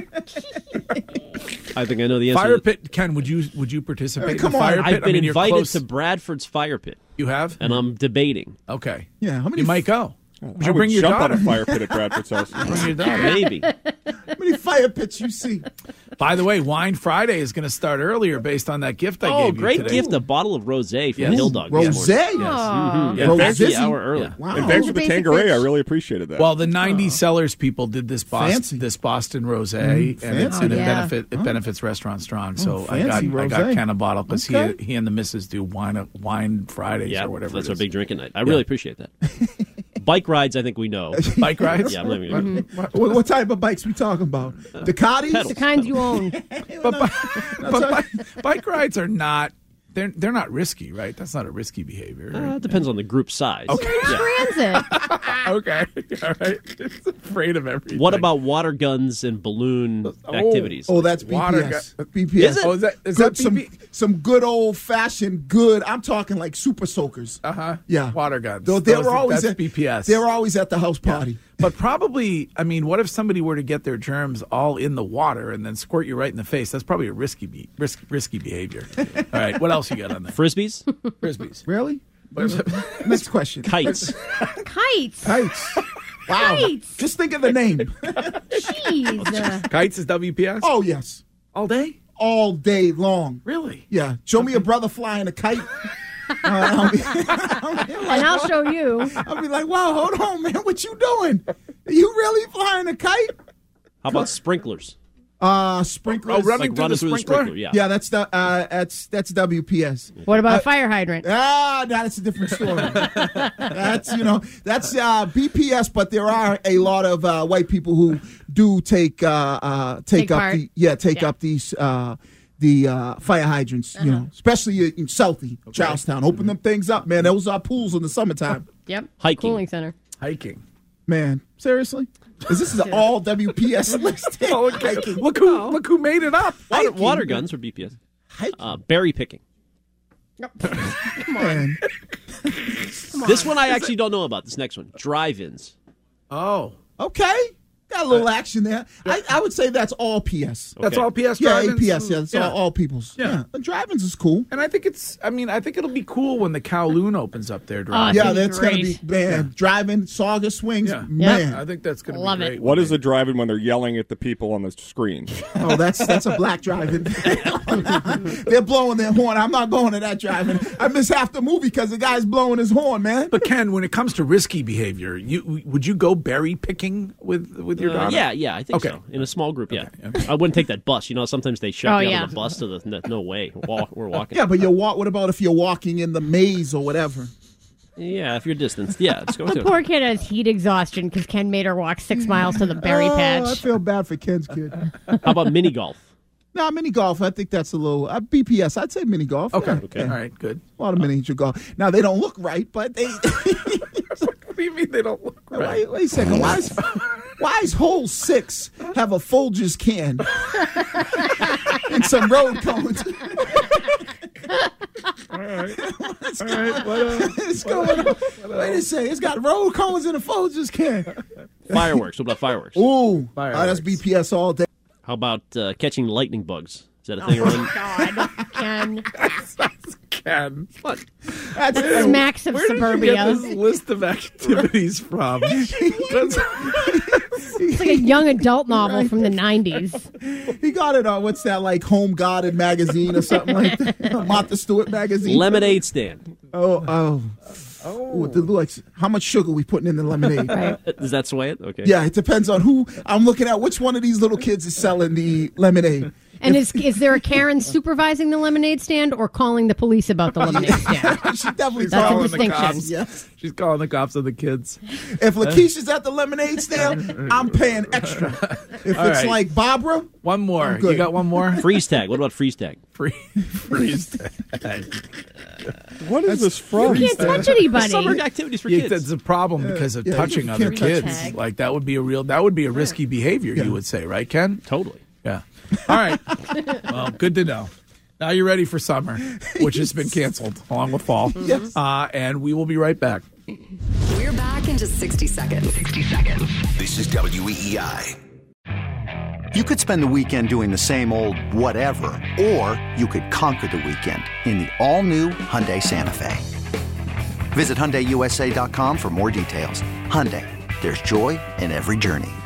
[SPEAKER 5] I think I know the answer.
[SPEAKER 7] Fire pit, Ken, would you participate
[SPEAKER 8] Come
[SPEAKER 7] in the
[SPEAKER 8] on.
[SPEAKER 7] fire pit?
[SPEAKER 5] I've been
[SPEAKER 7] you're
[SPEAKER 5] invited
[SPEAKER 7] close.
[SPEAKER 5] to Bradford's fire pit,
[SPEAKER 7] You have?
[SPEAKER 5] and I'm debating.
[SPEAKER 7] Okay.
[SPEAKER 8] Yeah, how many
[SPEAKER 7] You might go.
[SPEAKER 10] I
[SPEAKER 7] Would you
[SPEAKER 10] would
[SPEAKER 7] bring your
[SPEAKER 10] jump on
[SPEAKER 7] daughter?
[SPEAKER 10] a fire pit at Bradford's house.
[SPEAKER 7] Bring your daughter.
[SPEAKER 5] Maybe.
[SPEAKER 8] How many fire pits you see?
[SPEAKER 7] By the way, Wine Friday is going to start earlier based on that gift I
[SPEAKER 5] Oh,
[SPEAKER 7] gave you
[SPEAKER 5] great
[SPEAKER 7] today.
[SPEAKER 5] gift! A bottle of rosé from
[SPEAKER 7] Yes.
[SPEAKER 5] Hill Dog.
[SPEAKER 8] Rosé?
[SPEAKER 5] Yes.
[SPEAKER 7] Yes.
[SPEAKER 5] Mhm. Yeah,
[SPEAKER 8] Rosé?
[SPEAKER 5] actually, an hour early.
[SPEAKER 7] Yeah.
[SPEAKER 8] Wow.
[SPEAKER 10] And thanks for the
[SPEAKER 9] Basic
[SPEAKER 10] Tanqueray. I
[SPEAKER 9] bitch.
[SPEAKER 10] really appreciated that.
[SPEAKER 7] Well, the 90 Cellars people did this
[SPEAKER 8] Fancy.
[SPEAKER 7] Boston rosé, and
[SPEAKER 8] fancy.
[SPEAKER 7] it
[SPEAKER 9] Yeah.
[SPEAKER 7] benefits Restaurant Strong. So I
[SPEAKER 8] fancy
[SPEAKER 7] got
[SPEAKER 8] rosé.
[SPEAKER 7] Ken a bottle because
[SPEAKER 8] Okay.
[SPEAKER 7] he and the missus do wine Fridays
[SPEAKER 5] Yeah,
[SPEAKER 7] or whatever.
[SPEAKER 5] that's
[SPEAKER 7] it
[SPEAKER 5] our
[SPEAKER 7] is.
[SPEAKER 5] big drinking night. I really appreciate that. Bike rides, I think we know.
[SPEAKER 7] Bike rides.
[SPEAKER 5] Yeah, I'm not even gonna-
[SPEAKER 8] What type of bikes we talking about? Ducatis?
[SPEAKER 5] pedals.
[SPEAKER 9] The kinds you own.
[SPEAKER 7] But bike rides are not. They're not risky, right? That's not a risky behavior. Right?
[SPEAKER 5] It depends on the group size.
[SPEAKER 7] Okay.
[SPEAKER 5] Yeah.
[SPEAKER 9] Transit.
[SPEAKER 7] Okay. All right. It's afraid of everything.
[SPEAKER 5] What about water guns and balloon activities?
[SPEAKER 8] Oh, that's
[SPEAKER 7] Water
[SPEAKER 8] BPS.
[SPEAKER 7] gu-
[SPEAKER 8] BPS.
[SPEAKER 5] Is it?
[SPEAKER 7] Oh, is that
[SPEAKER 8] Good,
[SPEAKER 7] BP?
[SPEAKER 8] some good old fashioned good. I'm talking like super soakers. Yeah,
[SPEAKER 7] Water guns.
[SPEAKER 8] They
[SPEAKER 7] Those-
[SPEAKER 8] were always
[SPEAKER 7] that's
[SPEAKER 8] at
[SPEAKER 7] BPS.
[SPEAKER 8] They were always at the house party.
[SPEAKER 7] But probably, I mean, what if somebody were to get their germs all in the water and then squirt you right in the face? That's probably a risky behavior. All right, what else you got on there?
[SPEAKER 5] Frisbees?
[SPEAKER 7] Frisbees.
[SPEAKER 8] Really? Next question.
[SPEAKER 5] Kites.
[SPEAKER 9] Kites.
[SPEAKER 8] Kites. Wow.
[SPEAKER 9] Kites.
[SPEAKER 8] Just think of the name.
[SPEAKER 9] Jeez.
[SPEAKER 7] Kites is WPS?
[SPEAKER 8] Oh yes,
[SPEAKER 7] All day?
[SPEAKER 8] all day long.
[SPEAKER 7] Really?
[SPEAKER 8] Yeah. Show me a brother flying a kite. I'll be
[SPEAKER 9] And I'll show you.
[SPEAKER 8] I'll be like, wow, hold on, man, what you doing? Are you really flying a kite?
[SPEAKER 5] How about sprinklers?
[SPEAKER 8] Sprinklers.
[SPEAKER 7] Oh, running
[SPEAKER 5] Like
[SPEAKER 7] through
[SPEAKER 5] running
[SPEAKER 7] the
[SPEAKER 5] through the
[SPEAKER 7] sprinkler?
[SPEAKER 5] sprinkler, yeah.
[SPEAKER 8] Yeah, that's WPS.
[SPEAKER 9] What about a fire hydrant?
[SPEAKER 8] That's a different story. that's BPS, but there are a lot of white people who do take up
[SPEAKER 9] part.
[SPEAKER 8] these the fire hydrants, especially in Southie, Charlestown. Open them things up, man. Those are pools in the summertime.
[SPEAKER 9] Yep.
[SPEAKER 5] Hiking.
[SPEAKER 9] Cooling center.
[SPEAKER 7] Hiking.
[SPEAKER 8] Man, seriously? This is an all WPS list.
[SPEAKER 7] Oh, okay. Look who made it up.
[SPEAKER 5] Water guns or BPS? Berry picking.
[SPEAKER 9] Come on.
[SPEAKER 5] This one I actually don't know about. This next one. Drive-ins.
[SPEAKER 7] Oh.
[SPEAKER 8] Okay. Got a little action there. I would say that's all PS.
[SPEAKER 7] That's all PS
[SPEAKER 8] Yeah,
[SPEAKER 7] drive-ins?
[SPEAKER 8] APS. Yeah, that's all people's.
[SPEAKER 7] Yeah.
[SPEAKER 8] The drive-ins is cool.
[SPEAKER 7] And I think I think it'll be cool when the Kowloon opens up there.
[SPEAKER 8] Yeah, that's going to be, man, driving, Sauga swings, man.
[SPEAKER 7] I think that's going to
[SPEAKER 9] Love
[SPEAKER 7] be
[SPEAKER 9] it.
[SPEAKER 7] great.
[SPEAKER 10] What is the driving when they're yelling at the people on the screen?
[SPEAKER 8] Oh, that's a black driving. They're blowing their horn. I'm not going to that driving. I miss half the movie because the guy's blowing his horn, man.
[SPEAKER 7] But Ken, when it comes to risky behavior, would you go berry picking with your daughter?
[SPEAKER 5] Yeah, I think so. In a small group, yeah. I wouldn't take that bus. Sometimes they shut me out of the bus to the no way. We're walking.
[SPEAKER 8] Yeah, but what about if you're walking in the maze or whatever?
[SPEAKER 5] Yeah, if you're distanced. Yeah, let's go
[SPEAKER 9] The
[SPEAKER 5] to
[SPEAKER 9] poor kid has heat exhaustion because Ken made her walk 6 miles to the berry patch.
[SPEAKER 8] I feel bad for Ken's kid.
[SPEAKER 5] How about mini golf?
[SPEAKER 8] No, mini golf. I think that's a little BPS. I'd say mini golf.
[SPEAKER 7] Okay.
[SPEAKER 8] Yeah.
[SPEAKER 7] All right. Good.
[SPEAKER 8] A lot of miniature golf. Now they don't look right, but they.
[SPEAKER 7] What do you mean they don't look right?
[SPEAKER 8] Wait a second. Why is hole 6 have a Folgers can and some road cones?
[SPEAKER 7] All right.
[SPEAKER 8] What's going on? Wait a second. It's got road cones and a Folgers can.
[SPEAKER 5] Fireworks. What about fireworks?
[SPEAKER 8] Ooh,
[SPEAKER 7] Fireworks.
[SPEAKER 8] that's BPS all day.
[SPEAKER 5] How about catching lightning bugs? Is that a thing around?
[SPEAKER 9] God, Ken.
[SPEAKER 7] Ken. What?
[SPEAKER 8] That's
[SPEAKER 9] Smacks of
[SPEAKER 7] Where
[SPEAKER 9] suburbia.
[SPEAKER 7] did you get this list of activities from?
[SPEAKER 9] It's like a young adult novel from the 90s.
[SPEAKER 8] He got it on, what's that, like Home Garden magazine or something like that? Martha Stewart magazine.
[SPEAKER 5] Lemonade stand.
[SPEAKER 8] Oh. Like, how much sugar we putting in the lemonade?
[SPEAKER 5] Does that sway it? Okay.
[SPEAKER 8] Yeah, it depends on who I'm looking at. Which one of these little kids is selling the lemonade?
[SPEAKER 9] And is there a Karen supervising the lemonade stand or calling the police about the lemonade stand?
[SPEAKER 8] She definitely
[SPEAKER 9] That's a
[SPEAKER 8] calling the
[SPEAKER 9] distinction.
[SPEAKER 8] cops. Yes.
[SPEAKER 7] She's calling the cops on the kids.
[SPEAKER 8] If Lakeisha's at the lemonade stand, I'm paying extra. If
[SPEAKER 7] All
[SPEAKER 8] it's
[SPEAKER 7] right.
[SPEAKER 8] like Barbara,
[SPEAKER 7] One more.
[SPEAKER 8] I'm good.
[SPEAKER 7] You got one more?
[SPEAKER 5] Freeze tag. What about freeze tag?
[SPEAKER 7] Freeze tag.
[SPEAKER 10] What is this from?
[SPEAKER 9] You can't touch anybody.
[SPEAKER 5] Summer activities for
[SPEAKER 7] Yeah,
[SPEAKER 5] kids.
[SPEAKER 7] that's a problem because of
[SPEAKER 8] Yeah,
[SPEAKER 7] touching
[SPEAKER 8] you
[SPEAKER 7] other
[SPEAKER 8] can't touch
[SPEAKER 7] kids.
[SPEAKER 9] tag.
[SPEAKER 7] Like that would be a risky behavior, you would say, right, Ken?
[SPEAKER 5] Totally.
[SPEAKER 7] Yeah. All right. Well, good to know. Now you're ready for summer, which has been canceled along with fall.
[SPEAKER 8] Yes.
[SPEAKER 7] And we will be right back.
[SPEAKER 12] We're back in just 60 seconds.
[SPEAKER 2] 60 seconds.
[SPEAKER 14] This is WEEI.
[SPEAKER 2] You could spend the weekend doing the same old whatever, or you could conquer the weekend in the all-new Hyundai Santa Fe. Visit HyundaiUSA.com for more details. Hyundai, there's joy in every journey.